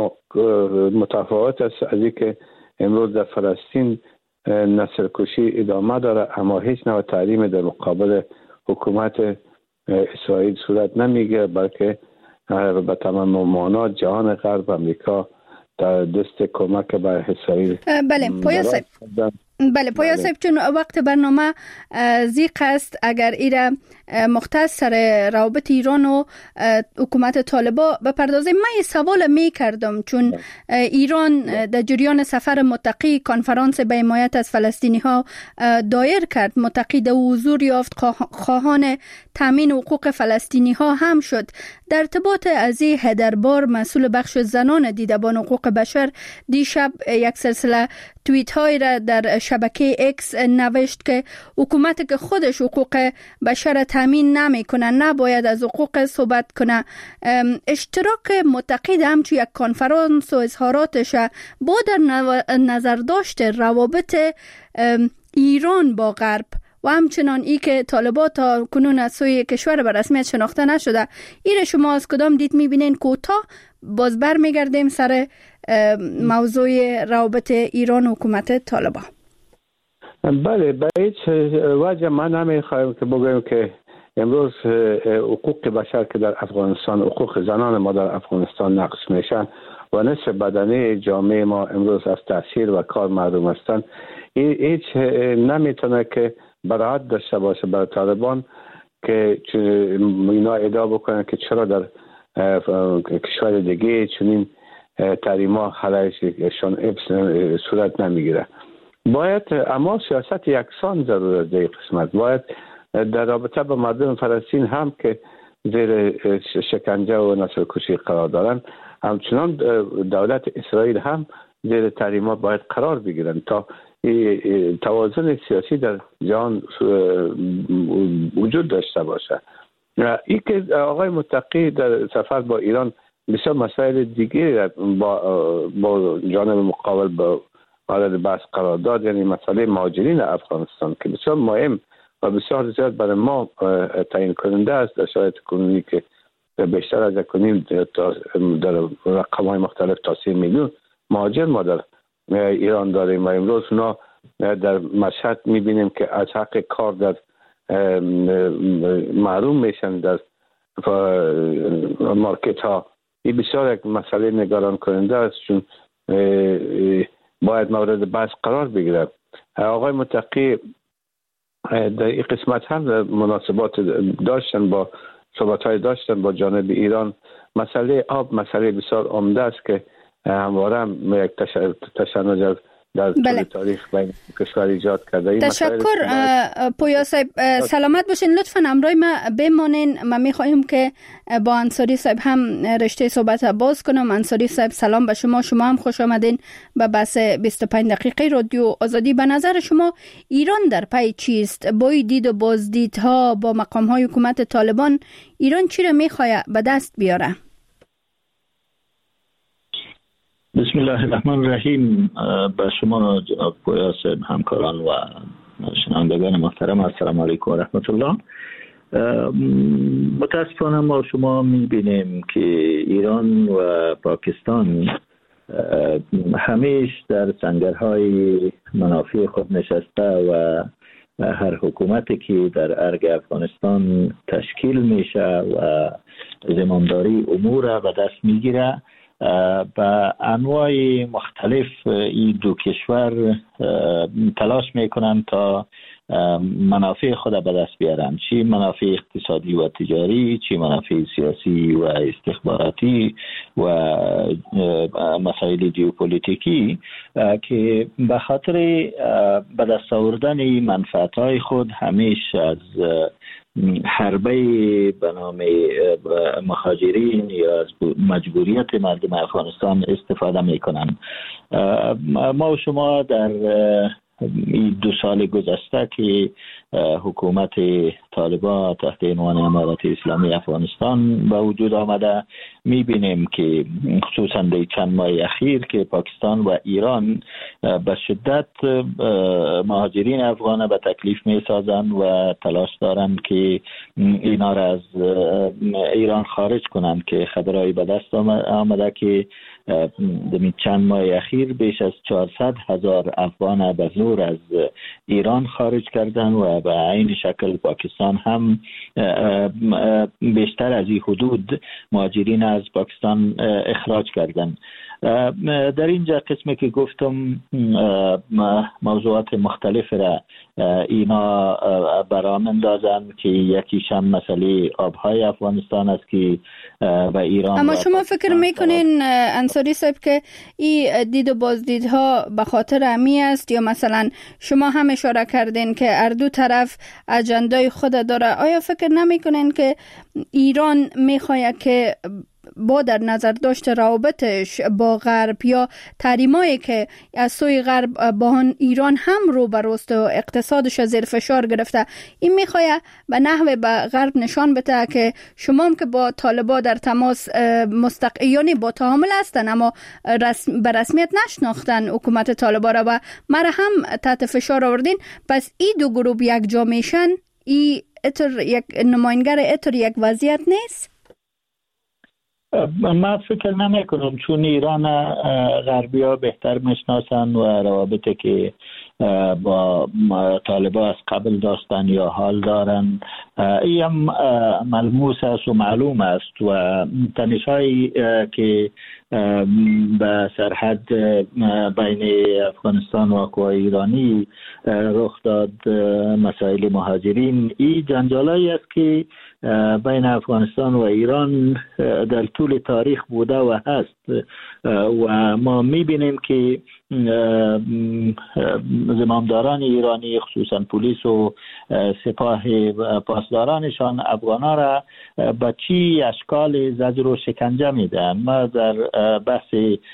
متفاوت است از اینکه امروز در فلسطین نسل کشی ادامه داره، اما هیچ نوع تحریم در مقابل حکومت اسرائیل صورت نمیگیره، بلکه به تمام معنا جهان غرب امریکا در دست کمک به اسرائیل. بله پویا صاحب بله پویا صاحب چون وقت برنامه زیق است، اگر ایره مختص سر روابط ایران و حکومت طالبان بپردازیم، من یه سوال می کردم چون ایران در جریان سفر متقی کنفرانس به حمایت از فلسطینی ها دایر کرد. متقی در حضور یافت، خواهان تامین حقوق فلسطینی ها هم شد. در ارتباط از این هدربار مسئول بخش زنان دیدبان حقوق بشر دیشب یک سلسله توییت های را در شبکه اکس نوشت که حکومت که خودش حقوق بشر تامین نمی کنه نباید از حقوق صحبت کنه. اشتراک متقی همچو یک کنفرانس و اظهاراتش با در نظر داشته روابط ایران با غرب و همچنان ای که طالبان تا کنون از سوی کشور به رسمیت شناخته نشده، این شما از کدام دید میبینین؟ کوتاه باز بر میگردیم سر موضوع روابط ایران و حکومت طالبان. بله، به هیچ وجه من نمیخوایم که بگویم که امروز حقوق بشر که در افغانستان، حقوق زنان ما در افغانستان نقض میشن و نصف بدنه جامعه ما امروز از تاثیر و کار محروم هستند. هیچ نمیتونه که براحت داشته باشه برای طالبان که اینا ادعا بکنن که چرا در کشور دیگه چنین تحریما علیهشان صورت نمیگیره. باید اما سیاست یکسان ضرورت در این قسمت. باید در رابطه با مردم فلسطین هم که زیر شکنجه و نسل کشی قرار دارن، همچنان دولت اسرائیل هم زیر تحریمات باید قرار بگیرن تا توازن سیاسی در جهان وجود داشته باشه. این که آقای متقی در سفر با ایران بسیار مسائل دیگه با, با جانب مقابل با وارد بحث قرار داد، یعنی مسئله مهاجرین افغانستان که بسیار مهم و بسیار زیاد برای ما تعیین کننده است. در شرایط کنونی که بیشتر از کنیم در رقم‌های مختلف تا سی میلیون مهاجر ما در ایران داریم و امروز اونا در مشهد میبینیم که از حق کار در محروم میشن در مارکت ها. این بسیار یک مسئله نگران کننده است چون باید مورد بحث قرار بگیره. آقای متقی در این قسمت هم مناسبات داشتن، با صحبت های داشتن با جانب ایران. مسئله آب مسئله بسیار عمده است که همواره هم یک تشنج در طول تاریخ بین کشور ایجاد کرده. تشکر پویا صاحب، سلامت باشین. لطفاً همراه ما بمانین. ما می‌خواهیم که با انصاری صاحب هم رشته صحبت باز کنم. انصاری صاحب سلام به شما. شما هم خوش آمدین به بحث بیست و پنج دقیقه رادیو آزادی. به نظر شما ایران در پی چیست؟ با دید و بازدیدها با مقام‌های حکومت طالبان ایران چی را می‌خواهد به دست بیاره؟ بسم الله الرحمن الرحیم. به شما جناب پویا صاحب، همکاران و شنوندگان محترم السلام علیکم و رحمت الله. متاسفانه ما شما میبینیم که ایران و پاکستان همیشه در سنگرهای منافع خود نشسته و هر حکومتی که در ارگ افغانستان تشکیل میشه و زمامداری امور را به دست میگیره، با انواع مختلف این دو کشور تلاش میکنن تا منافع خود به دست بیارن، چی منافع اقتصادی و تجاری، چی منافع سیاسی و استخباراتی و مسائل جیوپولیتیکی، که به خاطر به دست آوردن منفعت‌های خود همیشه از حربه به نام مهاجرین یا از مجبوریت مردم افغانستان استفاده میکنن. ما و شما در این دو سال گذشته که حکومت طالبان تحت عنوان امارت اسلامی افغانستان به وجود آمده میبینیم که خصوصا در چند ماه اخیر که پاکستان و ایران به شدت مهاجرین افغان به تکلیف میسازند و تلاش دارند که اینا را از ایران خارج کنند که خبرهای به دست آمده که در چند ماه اخیر بیش از چهارصد هزار افغان به زور از ایران خارج کردند و به عین شکل پاکستان هم بیشتر از این حدود مهاجرین از پاکستان اخراج کردند. در اینجا قسمی که گفتم موضوعات مختلف را اینا برام اندازن که یکیش هم مسئله آبهای افغانستان است که به ایران. اما شما فکر میکنین انصاری صاحب که این دید و بازدیدها به خاطر امی است یا مثلا شما هم اشاره کردین که هر دو طرف اجندای خود داره؟ آیا فکر نمیکنین که ایران میخواهد که با در نظر داشته روابطش با غرب یا تحریمایی که از سوی غرب با ایران هم رو بروست و اقتصادش زیر فشار گرفته، این میخواه به نحوه به غرب نشان بده که شما هم که با طالبان در تماس مستقیانی با تعامل هستن اما رسم به رسمیت نشناختن حکومت طالبان را و مرا هم تحت فشار آوردین، پس این دو گروه یک جا میشن، این اتر یک نماینگر اتر یک وضعیت نیست؟ من فکر نمی کنم، چون ایران غربی ها بهتر میشناسن و روابطی که با طالبان از قبل داشتن یا حال دارن این هم ملموس است و معلوم است و تنش هایی که به سرحد بین افغانستان و قوای ایرانی رخ داد، مسائل مهاجرین، این جنجالایی است که بین افغانستان و ایران در طول تاریخ بوده و هست و ما میبینیم که زمامداران ایرانی خصوصا پلیس و سپاه پاسدارانشان افغانا را به چی اشکال زجر و شکنجه میدن. ما در بحث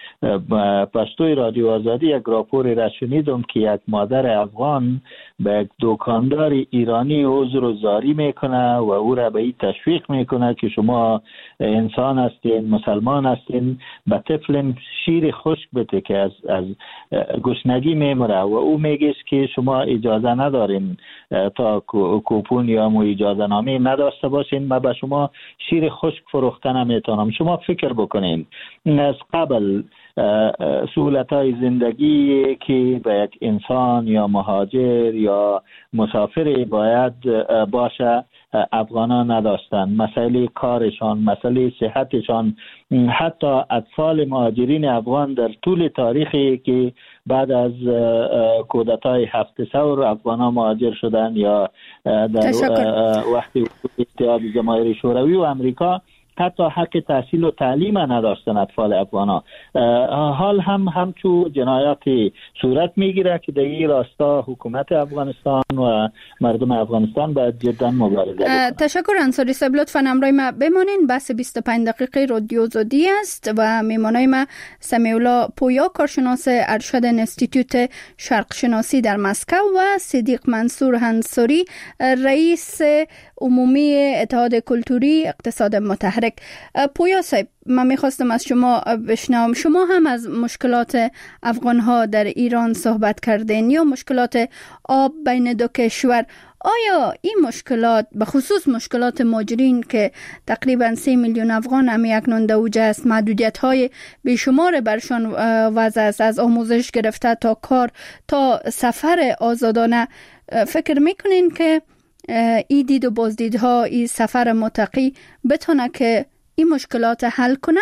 پشتوی رادیو آزادی یک راپوری را شنیدم که یک مادر افغان به یک دکاندار ایرانی عذر و زاری میکنه و او را به این تشویق میکنه که شما انسان هستین، مسلمان هستین، به طفل شیر خشک بده که از از گشنگی میمره و او میگه که شما اجازه ندارین تا کوپون یا مو اجازه نامه نداشته باشین، ما به شما شیر خشک فروخته نمیتونم. شما فکر بکنین از قبل سهولت‌های زندگی که به یک انسان یا مهاجر یا مسافر باید باشه افغانان نداشتن، مسئله کارشان، مسئله صحتشان، حتی اطفال مهاجرین افغان در طول تاریخی که بعد از کودتای هفت ثور افغانان مهاجر شدن یا در وقتی اتحاد جماهیر شوروی و امریکا حتی حق تحصیل و تعلیم نداشتن اطفال افغانا. حال هم همچو جنایاتی صورت میگیره که در این راستا حکومت افغانستان و مردم افغانستان باید جدا مبارزه بکنند. تشکر انصاری صاحب، لطفاً همراه ما بمانین. بحث بیست و پنج دقیقه رادیو آزادی است و میمانای ما سمیع الله پویا، کارشناس ارشد انستیتوت شرق شناسی در مسکو و صدیق منصور انصاری، رئیس عمومی اتحاد کلتوری اقتصاد متحرک. پویا صاحب، من میخواستم از شما بشنوم، شما هم از مشکلات افغانها در ایران صحبت کردین یا مشکلات آب بین دو کشور. آیا این مشکلات به خصوص مشکلات مهاجرین که تقریبا سه میلیون افغان هم اکنون در اوج است، محدودیت های بیشمار برشان وضع است، از آموزش گرفته تا کار تا سفر آزادانه، فکر میکنین که این دید و بازدیدها، این سفر متقی بتونه که این مشکلات حل کنه؟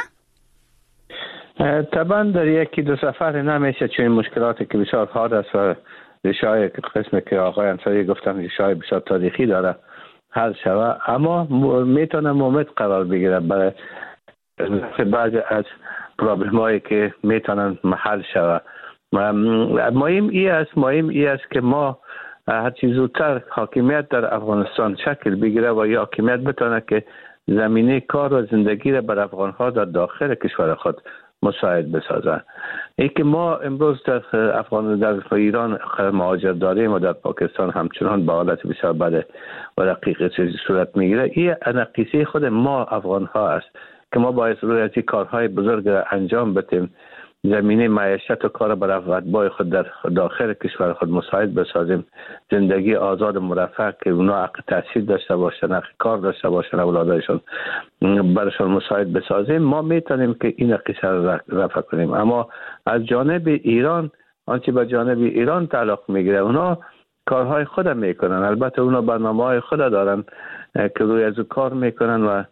طبعا در یکی دو سفر نمیشه، چون مشکلاتی که بسیار حاد است و ریشه‌های قسمی که آقای انصاری گفتم ریشه‌های بسیار تاریخی داره حل شود، اما میتونه مومد قرار بگیره برای بعضی از پرابلم هایی که میتونن محل شود. مهم ای است مهم ای است که ما هر چیز زودتر حاکمیت در افغانستان شکل بگیره و یا حاکمیت بتونه که زمینه کار و زندگی را بر افغانها در داخل کشور خود مساعد بسازن. ای که ما امروز در افغان در ایران مهاجر داریم و در پاکستان همچنان به حالت بسیار بد و دقیق چیزی صورت میگیره، این نقیصه خود ما افغان ها است که ما باید روی از این کارهای بزرگ انجام بدیم، زمینه معیشت و کار بر اتباع خود در داخل کشور خود مساعد بسازیم، زندگی آزاد و مرفه که اونا حق تحصیل داشته باشن، حق کار داشته باشن، اولادایشون برشون مساعد بسازیم. ما میتونیم که این قصه را رفع کنیم. اما از جانب ایران، آنچه به جانب ایران تعلق میگیره، اونا کارهای خود میکنن. البته اونا برنامه های خود دارن که روی از کار میکنن و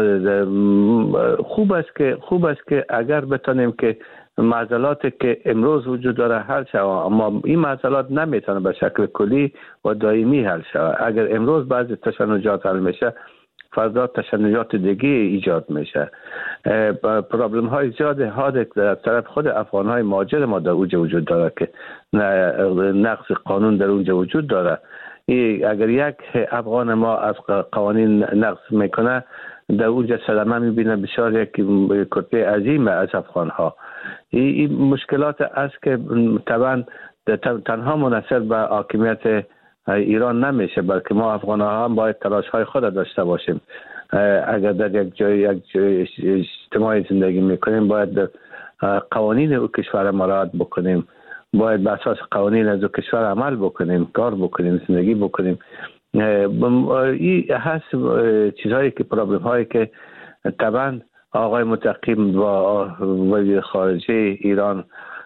خوب است که خوب است که اگر بتونیم که معضلاتی که امروز وجود داره حل شود، اما این معضلات نمیتونه به شکل کلی و دائمی حل شود. اگر امروز بعضی تشنجات حل میشه، فردا تشنجات دیگه ایجاد میشه. پرابلم های زیاد حاد در طرف خود افغان های مهاجر ما در اونجا وجود داره که نقض قانون در اونجا وجود داره. اگر یک افغان ما از قوانین نقض میکنه، در اونجا صدمه میبینه بسیار یک کتله عظیم از افغان ها. این مشکلات است که طبعا تنها منحصر به حاکمیت ایران نمیشه، بلکه ما افغان ها هم باید تلاش های خود داشته باشیم. اگر در یک جای یک جای اجتماعی زندگی میکنیم، باید قوانین او کشور مراعات بکنیم، باید به اساس قوانین از او کشور عمل بکنیم، کار بکنیم، زندگی بکنیم. این هست چیزهایی که پرابلم هایی که طبعا آقای متقی با وزیر خارجه ایران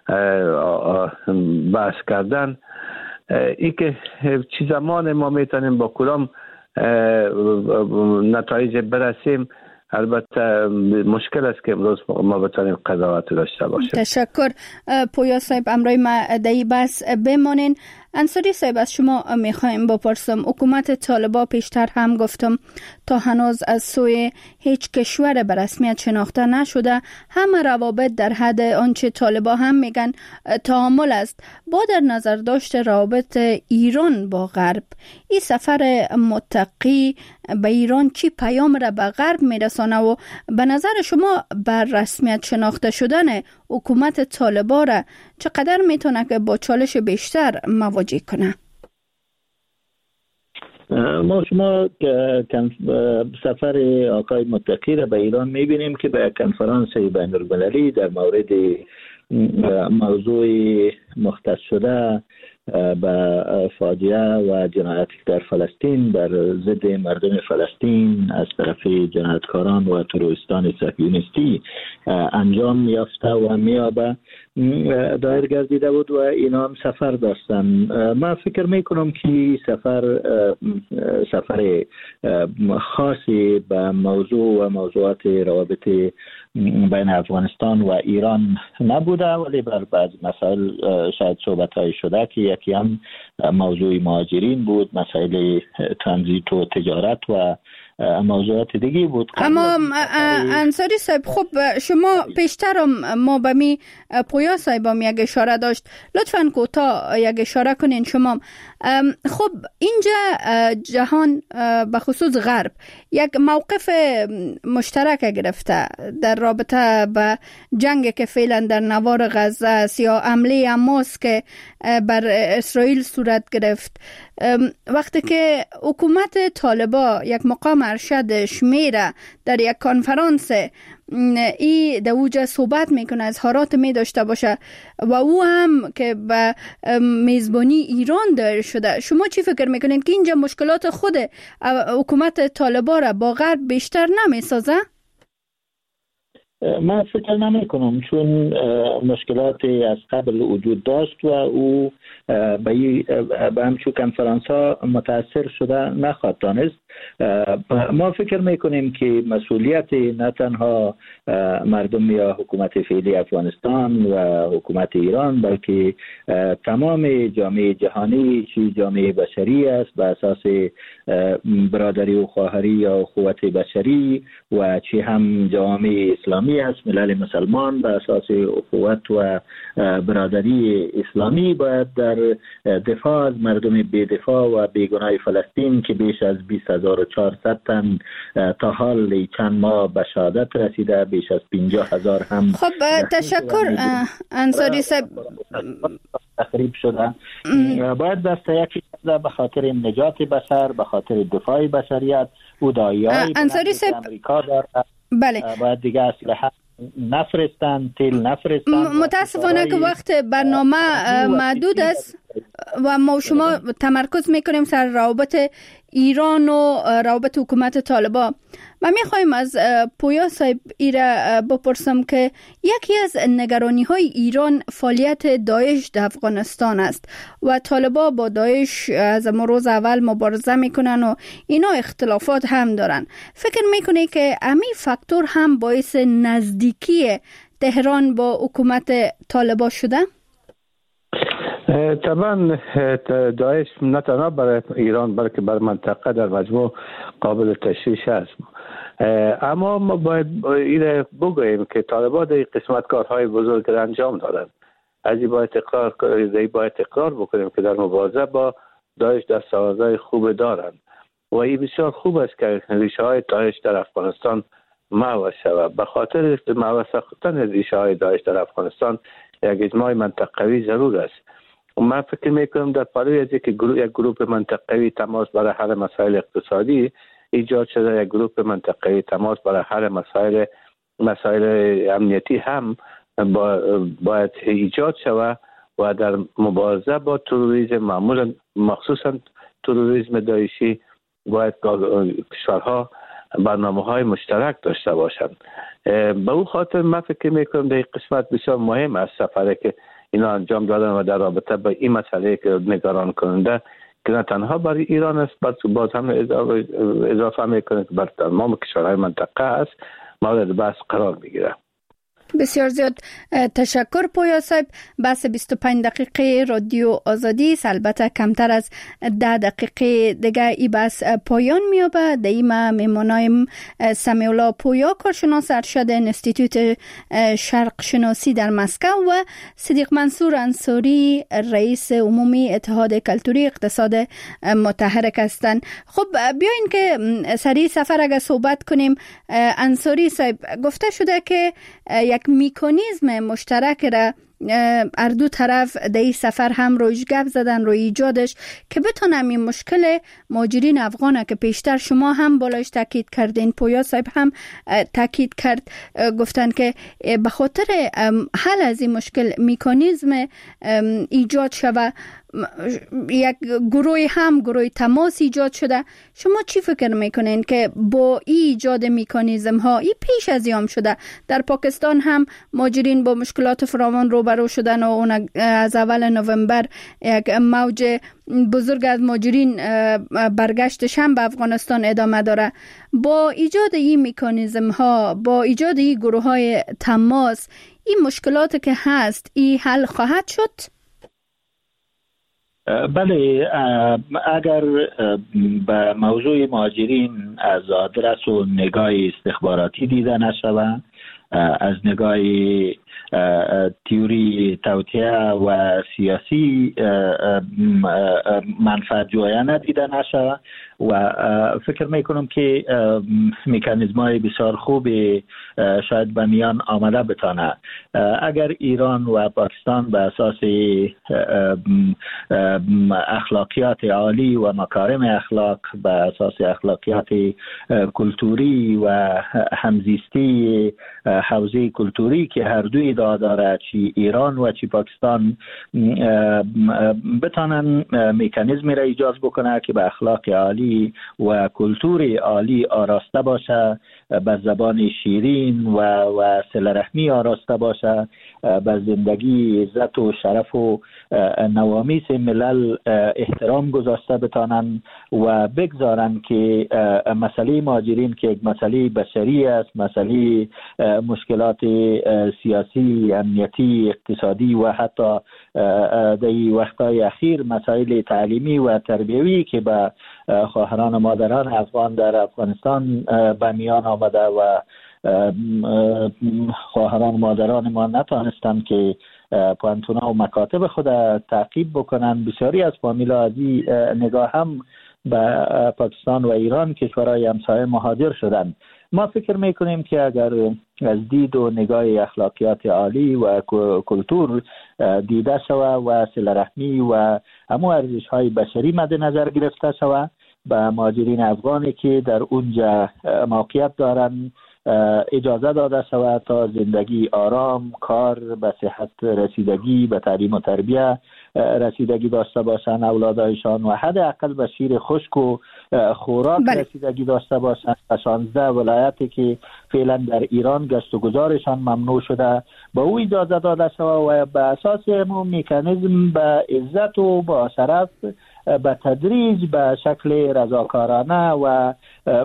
بحث کردن. ای که چی زمان ما میتونیم با کدام نتایج برسیم، البته مشکل است که امروز ما بتونیم قضاوت داشته باشیم. تشکر. پویا صاحب، امروی ما دایی بس بمانین. انصاری صاحب، از شما میخوایم بپرسم، حکومت طالبان پیشتر هم گفتم تا هنوز از سوی هیچ کشور به رسمیت شناخته نشده، همه روابط در حد آنچه طالبان هم میگن تعامل است. با در نظر داشته روابط ایران با غرب، این سفر متقی به ایران چی پیام را به غرب میرسانه و به نظر شما بر رسمیت شناخته شدن حکومت طالبان را چقدر میتونه که با چالش بیشتر مواجه کنه؟ ما شما سفر آقای متقی را به ایران میبینیم که به کنفرانس بین المللی در مورد موضوع مختص شده به فاجعه و جنایت در فلسطین بر ضد مردم فلسطین از طرف جنایتکاران و تروریستان صهیونیستی انجام یافته و میابه دایر گردیده بود و اینا هم سفر داشتن. من فکر میکنم که سفر سفر خاصی به موضوع و موضوعات روابط بین افغانستان و ایران نبوده، ولی بر بعض مسائل شاید صحبت های شده که یکی هم موضوع مهاجرین بود، مسائل ترانزیت و تجارت و موضوعات دیگه بود. اما انصاری صاحب، خب شما پیشتر ما به می پویا صاحب هم یک اشاره داشت، لطفاً کوتاه یک اشاره کنین شما. خب اینجا جهان به خصوص غرب یک موقف مشترک گرفته در رابطه به جنگ که فعلا در نوار غزه است یا حمله حماس که بر اسرائیل صورت گرفت. وقتی که حکومت طالبان یک مقام ارشد شمیره در یک کنفرانس ای در اوجه صحبت میکنه، اظهارات می داشته باشه و او هم که به میزبانی ایران دایر شده، شما چی فکر میکنید که اینجا مشکلات خود حکومت طالبان را با غرب بیشتر نمیسازه؟ من فکر نمی کنم، چون مشکلاتی از قبل وجود داشت و او به همچو کنفرانس ها متاثر شده نخواهد دانست. ما فکر میکنیم که مسئولیت نه تنها مردم یا حکومت فعلی افغانستان و حکومت ایران، بلکه تمام جامعه جهانی چی جامعه بشری است به اساس برادری و خواهری یا اخوت بشری و چی هم جامعه اسلامی ملی است، ملل مسلمان به اساس اخوت و برادری اسلامی باید در دفاع از مردم بی‌دفاع و بیگناه فلسطین که بیش از بیست هزار و چهارصد تن تا حال چند ماه به شهادت رسیده، بیش از پنجاه هزار هم خب تشکر انصاری صاحب تخریب شده. باید دست یکی به خاطر نجات بشر، به خاطر دفاع بشریت او دایای انصاری صاحب امریکا داره. بله باید دیگه اسلحه نفرستن، تیل نفرستن. متاسفانه که وقت برنامه محدود است و ما شما تمرکز میکنیم سر روابط ایران و روابط حکومت طالبان. من میخوایم از پویا صاحب ایره بپرسم که یکی از نگرانی های ایران فعالیت داعش در افغانستان است و طالبان با داعش از روز اول مبارزه میکنن و اینا اختلافات هم دارن. فکر میکنی که امی فاکتور هم باعث نزدیکی تهران با حکومت طالبان شده؟ طبعا داعش نه تنها برای ایران بلکه بر منطقه در مجموع قابل تشویش است. اما ما باید اینه بگوییم که طالبان در قسمت کارهای بزرگ را انجام دادند. از این باید اقرار باید اقرار بکنیم که در مبارزه با داعش دستاوردهای خوب دارند و این بسیار خوب است که ریشه های داعش در افغانستان محو شود. به خاطر محو ساختن ریشه های داعش در افغانستان یک اجماع منطقوی ضرور است. من فکر میکنم در پاره از یک گروه منطقوی تماس برای حل مسائل اقتصادی ایجاد شده، یک گروه منطقوی تماس برای حل مسائل مسائل امنیتی هم باید ایجاد شود و در مبارزه با تروریسم، معمولا مخصوصا تروریسم داعشی، باید کشورها برنامه های مشترک داشته باشند. به او خاطر من فکر میکنم در این قسمت بسیار مهم است سفره که اینا انجام دادن و در رابطه با این مسئله که نگران کننده که نه تنها برای ایران است، بلکه باز هم اضافه میکنه که بر تمام کشورهای منطقه است مورد بحث قرار میگیره. بسیار زیاد تشکر پویا صاحب. بحث بیست و پنج دقیقه رادیو آزادی البته کمتر از ده دقیقه دیگه ای بحث پایان میابه. دیما میمونایم سمیع الله پویا، کارشناس ارشد انستیتوت شرق شناسی در مسکو و صدیق منصور انصاری رئیس عمومی اتحاد کلتوری اقتصاد متحرک هستند. خب بیاین که سری سفر اگه صحبت کنیم. انصاری صاحب گفته شده که یک میکانیزم مشترک را هر دو طرف در این سفر هم رویش گپ زدن روی ایجادش که بتونم این مشکل مهاجرین افغانه که پیشتر شما هم بالایش تاکید کردین، پویا صاحب هم تاکید کرد، گفتن که به خاطر حل از این مشکل میکانیزم ایجاد شود، یک گروه هم گروه تماس ایجاد شده. شما چی فکر میکنین که با ای ایجاد میکانیزم ها ای پیش از ایام شده؟ در پاکستان هم مهاجرین با مشکلات فراوان روبرو شدن و اون از اول نوامبر یک موج بزرگ از مهاجرین برگشتش هم به افغانستان ادامه داره. با ایجاد این میکانیزم ها، با ایجاد این گروه های تماس، این مشکلات که هست این حل خواهد شد؟ بله، اگر به موضوع مهاجرین از آدرس و نگاه استخباراتی دیده نشود، از نگاه تیوری توطئه و سیاسی منفعت جویانه دیده نشود و فکر میکنم که مکانیزم های بسیار خوب شاید به میان آمده بتانه. اگر ایران و پاکستان به اساس اخلاقیات عالی و مکارم اخلاق، به اساس اخلاقیات کلتوری و همزیستی حوزه کلتوری که هر دوی داره، چی ایران و چی پاکستان، بتانن مکانیزمی را ایجاد بکنه که به اخلاق عالی و کلتور عالی آراسته باشه، به زبان شیرین و و صله رحمی آراسته باشه، به زندگی عزت و شرف و نوامیس ملل احترام گذاشته بتانن و بگذارن که مسئله مهاجرین که یک مسئله بشری است، مسئله مشکلات سیاسی، امنیتی، اقتصادی و حتی در وقتهای اخیر مسائل تعلیمی و تربیوی که به خواهران و مادران افغان در افغانستان به میان آمده و خواهران مادران ما نتانستند که پانتونا و مکاتب خود تعقیب بکنن. بسیاری از فامیلا از این نگاه هم به پاکستان و ایران کشورهای همسایه مهاجر شدند. ما فکر میکنیم که اگر از دید و نگاه اخلاقیات عالی و کلتور دیده شود و صله رحمی و همو ارزش های بشری مد نظر گرفته شود، به مهاجرین افغانی که در اونجا موقعیت دارند اجازه داده شود تا زندگی آرام، کار، به صحت رسیدگی، به تعلیم و تربیه رسیدگی داشته باشند اولادایشان و حداقل به شیر خشک و خوراک بله. رسیدگی داشته باشند. شانزده ولایتی که فعلا در ایران گشت و گذارشان ممنوع شده به او اجازه داده شود و به اساس همون میکانیزم به عزت و با شرف به تدریج به شکل رضاکارانه و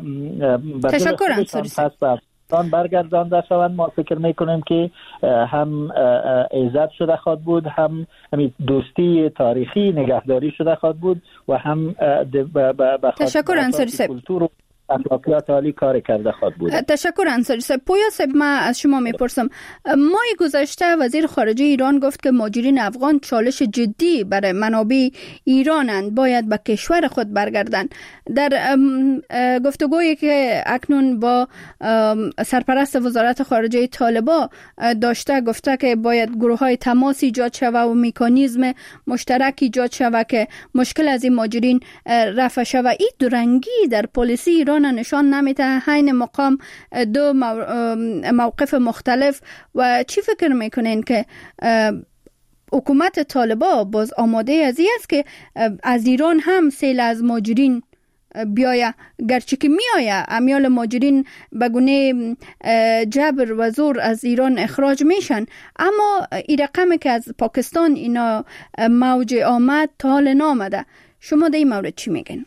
تشکر انصاری صاحب برگردانده شوند. ما فکر میکنیم که هم عزت شده خواهد بود، هم دوستی تاریخی نگهداری شده خواهد بود و هم به تشکر انصاری صاحب اخلاقیات عالی کار کرده خواهد بود. تشکر انصاری صاحب. پویا صاحب، من از شما میپرسم، ماه گذشته وزیر خارجه ایران گفت که مهاجرین افغان چالش جدی برای منابع ایرانند، باید به کشور خود برگردند. در گفتگویی که اکنون با سرپرست وزارت خارجه طالبان داشته، گفته که باید گروه های تماس ایجاد شود و مکانیزم مشترک ایجاد شود که مشکل از این مهاجرین رفع شود. این دورنگی در پالیسی ایران نشان نمیده، حین مقام دو موقف مختلف. و چی فکر میکنین که حکومت طالبان باز آماده از این است که از ایران هم سیل از مهاجرین بیایه، گرچه که میایه امیال مهاجرین به گونه جبر و زور از ایران اخراج میشن، اما این رقمی که از پاکستان اینا موج آمد تا حال نامده. شما در این مورد چی میگن؟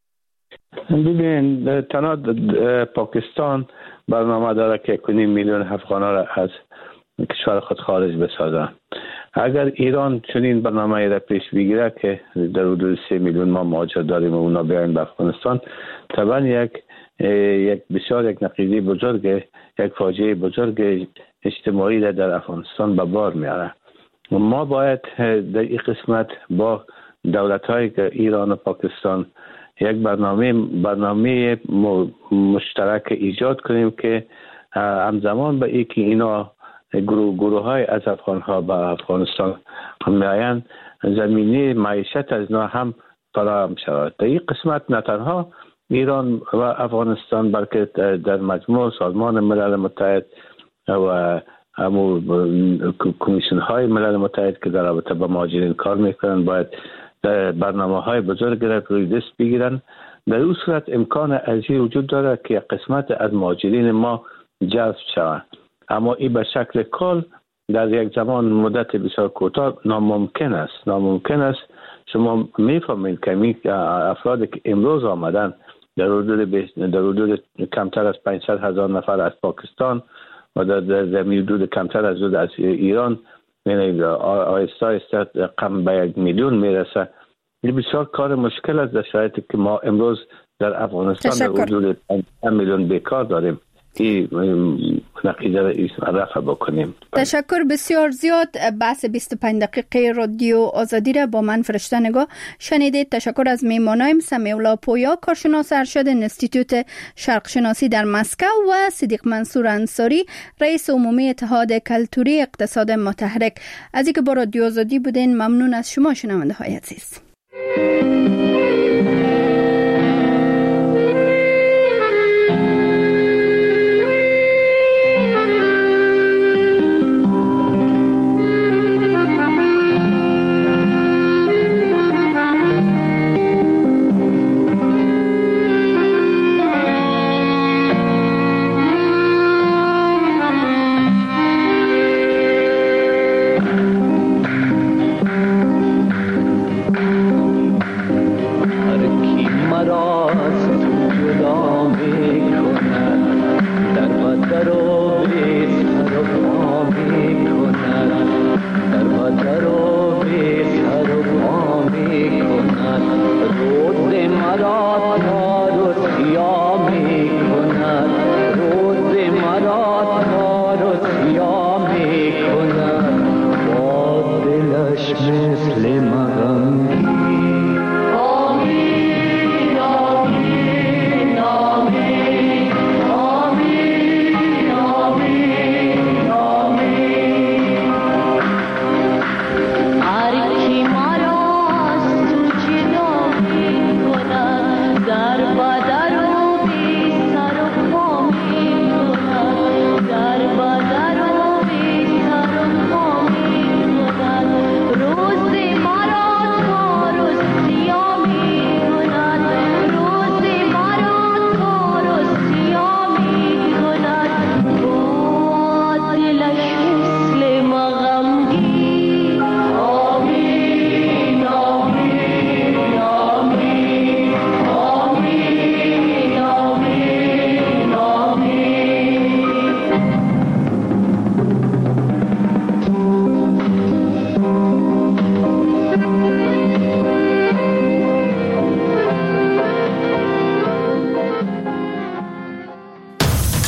ببین، تنها پاکستان برنامه داره که کنیم میلیون افغانا را از کشور خود خارج بسازن. اگر ایران چنین برنامه را پیش بگیره که در حدود سه میلیون ما مهاجر داریم و اونا بیاین به افغانستان، طبعا یک یک بسیار یک نقیضه بزرگ، یک فاجعه بزرگ اجتماعی را در افغانستان به بار میاره. ما باید در این قسمت با دولت‌های ایران و پاکستان یک برنامه برنامه مشترک ایجاد کنیم که همزمان به اینکه اینا گروه گروه های از افغان ها به افغانستان میآیند، زمینه معیشت از اینا هم فراهم شود. در این قسمت نه تنها ایران و افغانستان بلکه در مجموع سازمان ملل متحد و همون کمیسیون های ملل متحد که در رابطه با مهاجرین کار میکنن باید برنامه های بزرگ را روی دست بگیرن. در این صورت امکان ازی وجود داره که قسمت از مهاجرین ما جذب شود، اما این به شکل کل در یک زمان مدت بسیار کوتاه ناممکن است. ناممکن است. شما میفهمید که افرادی که امروز آمدن در حدود در حدود کمتر از پانصد هزار نفر از پاکستان و در در حدود کمتر از حدود از ایران، یعنی آهسته آهسته کم به یک میلیون میرسه. این بسیار کار مشکل است در شرایطی که ما امروز در افغانستان در حدود پنج میلیون بیکار داریم. این نقیده را رفع بکنیم. تشکر بسیار زیاد. بحث بیست و پنج دقیقه رادیو آزادی را با من فرشته نگاه شنیدید. تشکر از میمانایم سمیولا پویا، کارشناس ارشد انستیتوت شرق شناسی در مسکو، و صدیق منصور انصاری، رئیس عمومی اتحاد کلتوری اقتصاد متحرک. از اینکه با رادیو آزادی بودین ممنون از شما شنونده های عزیز.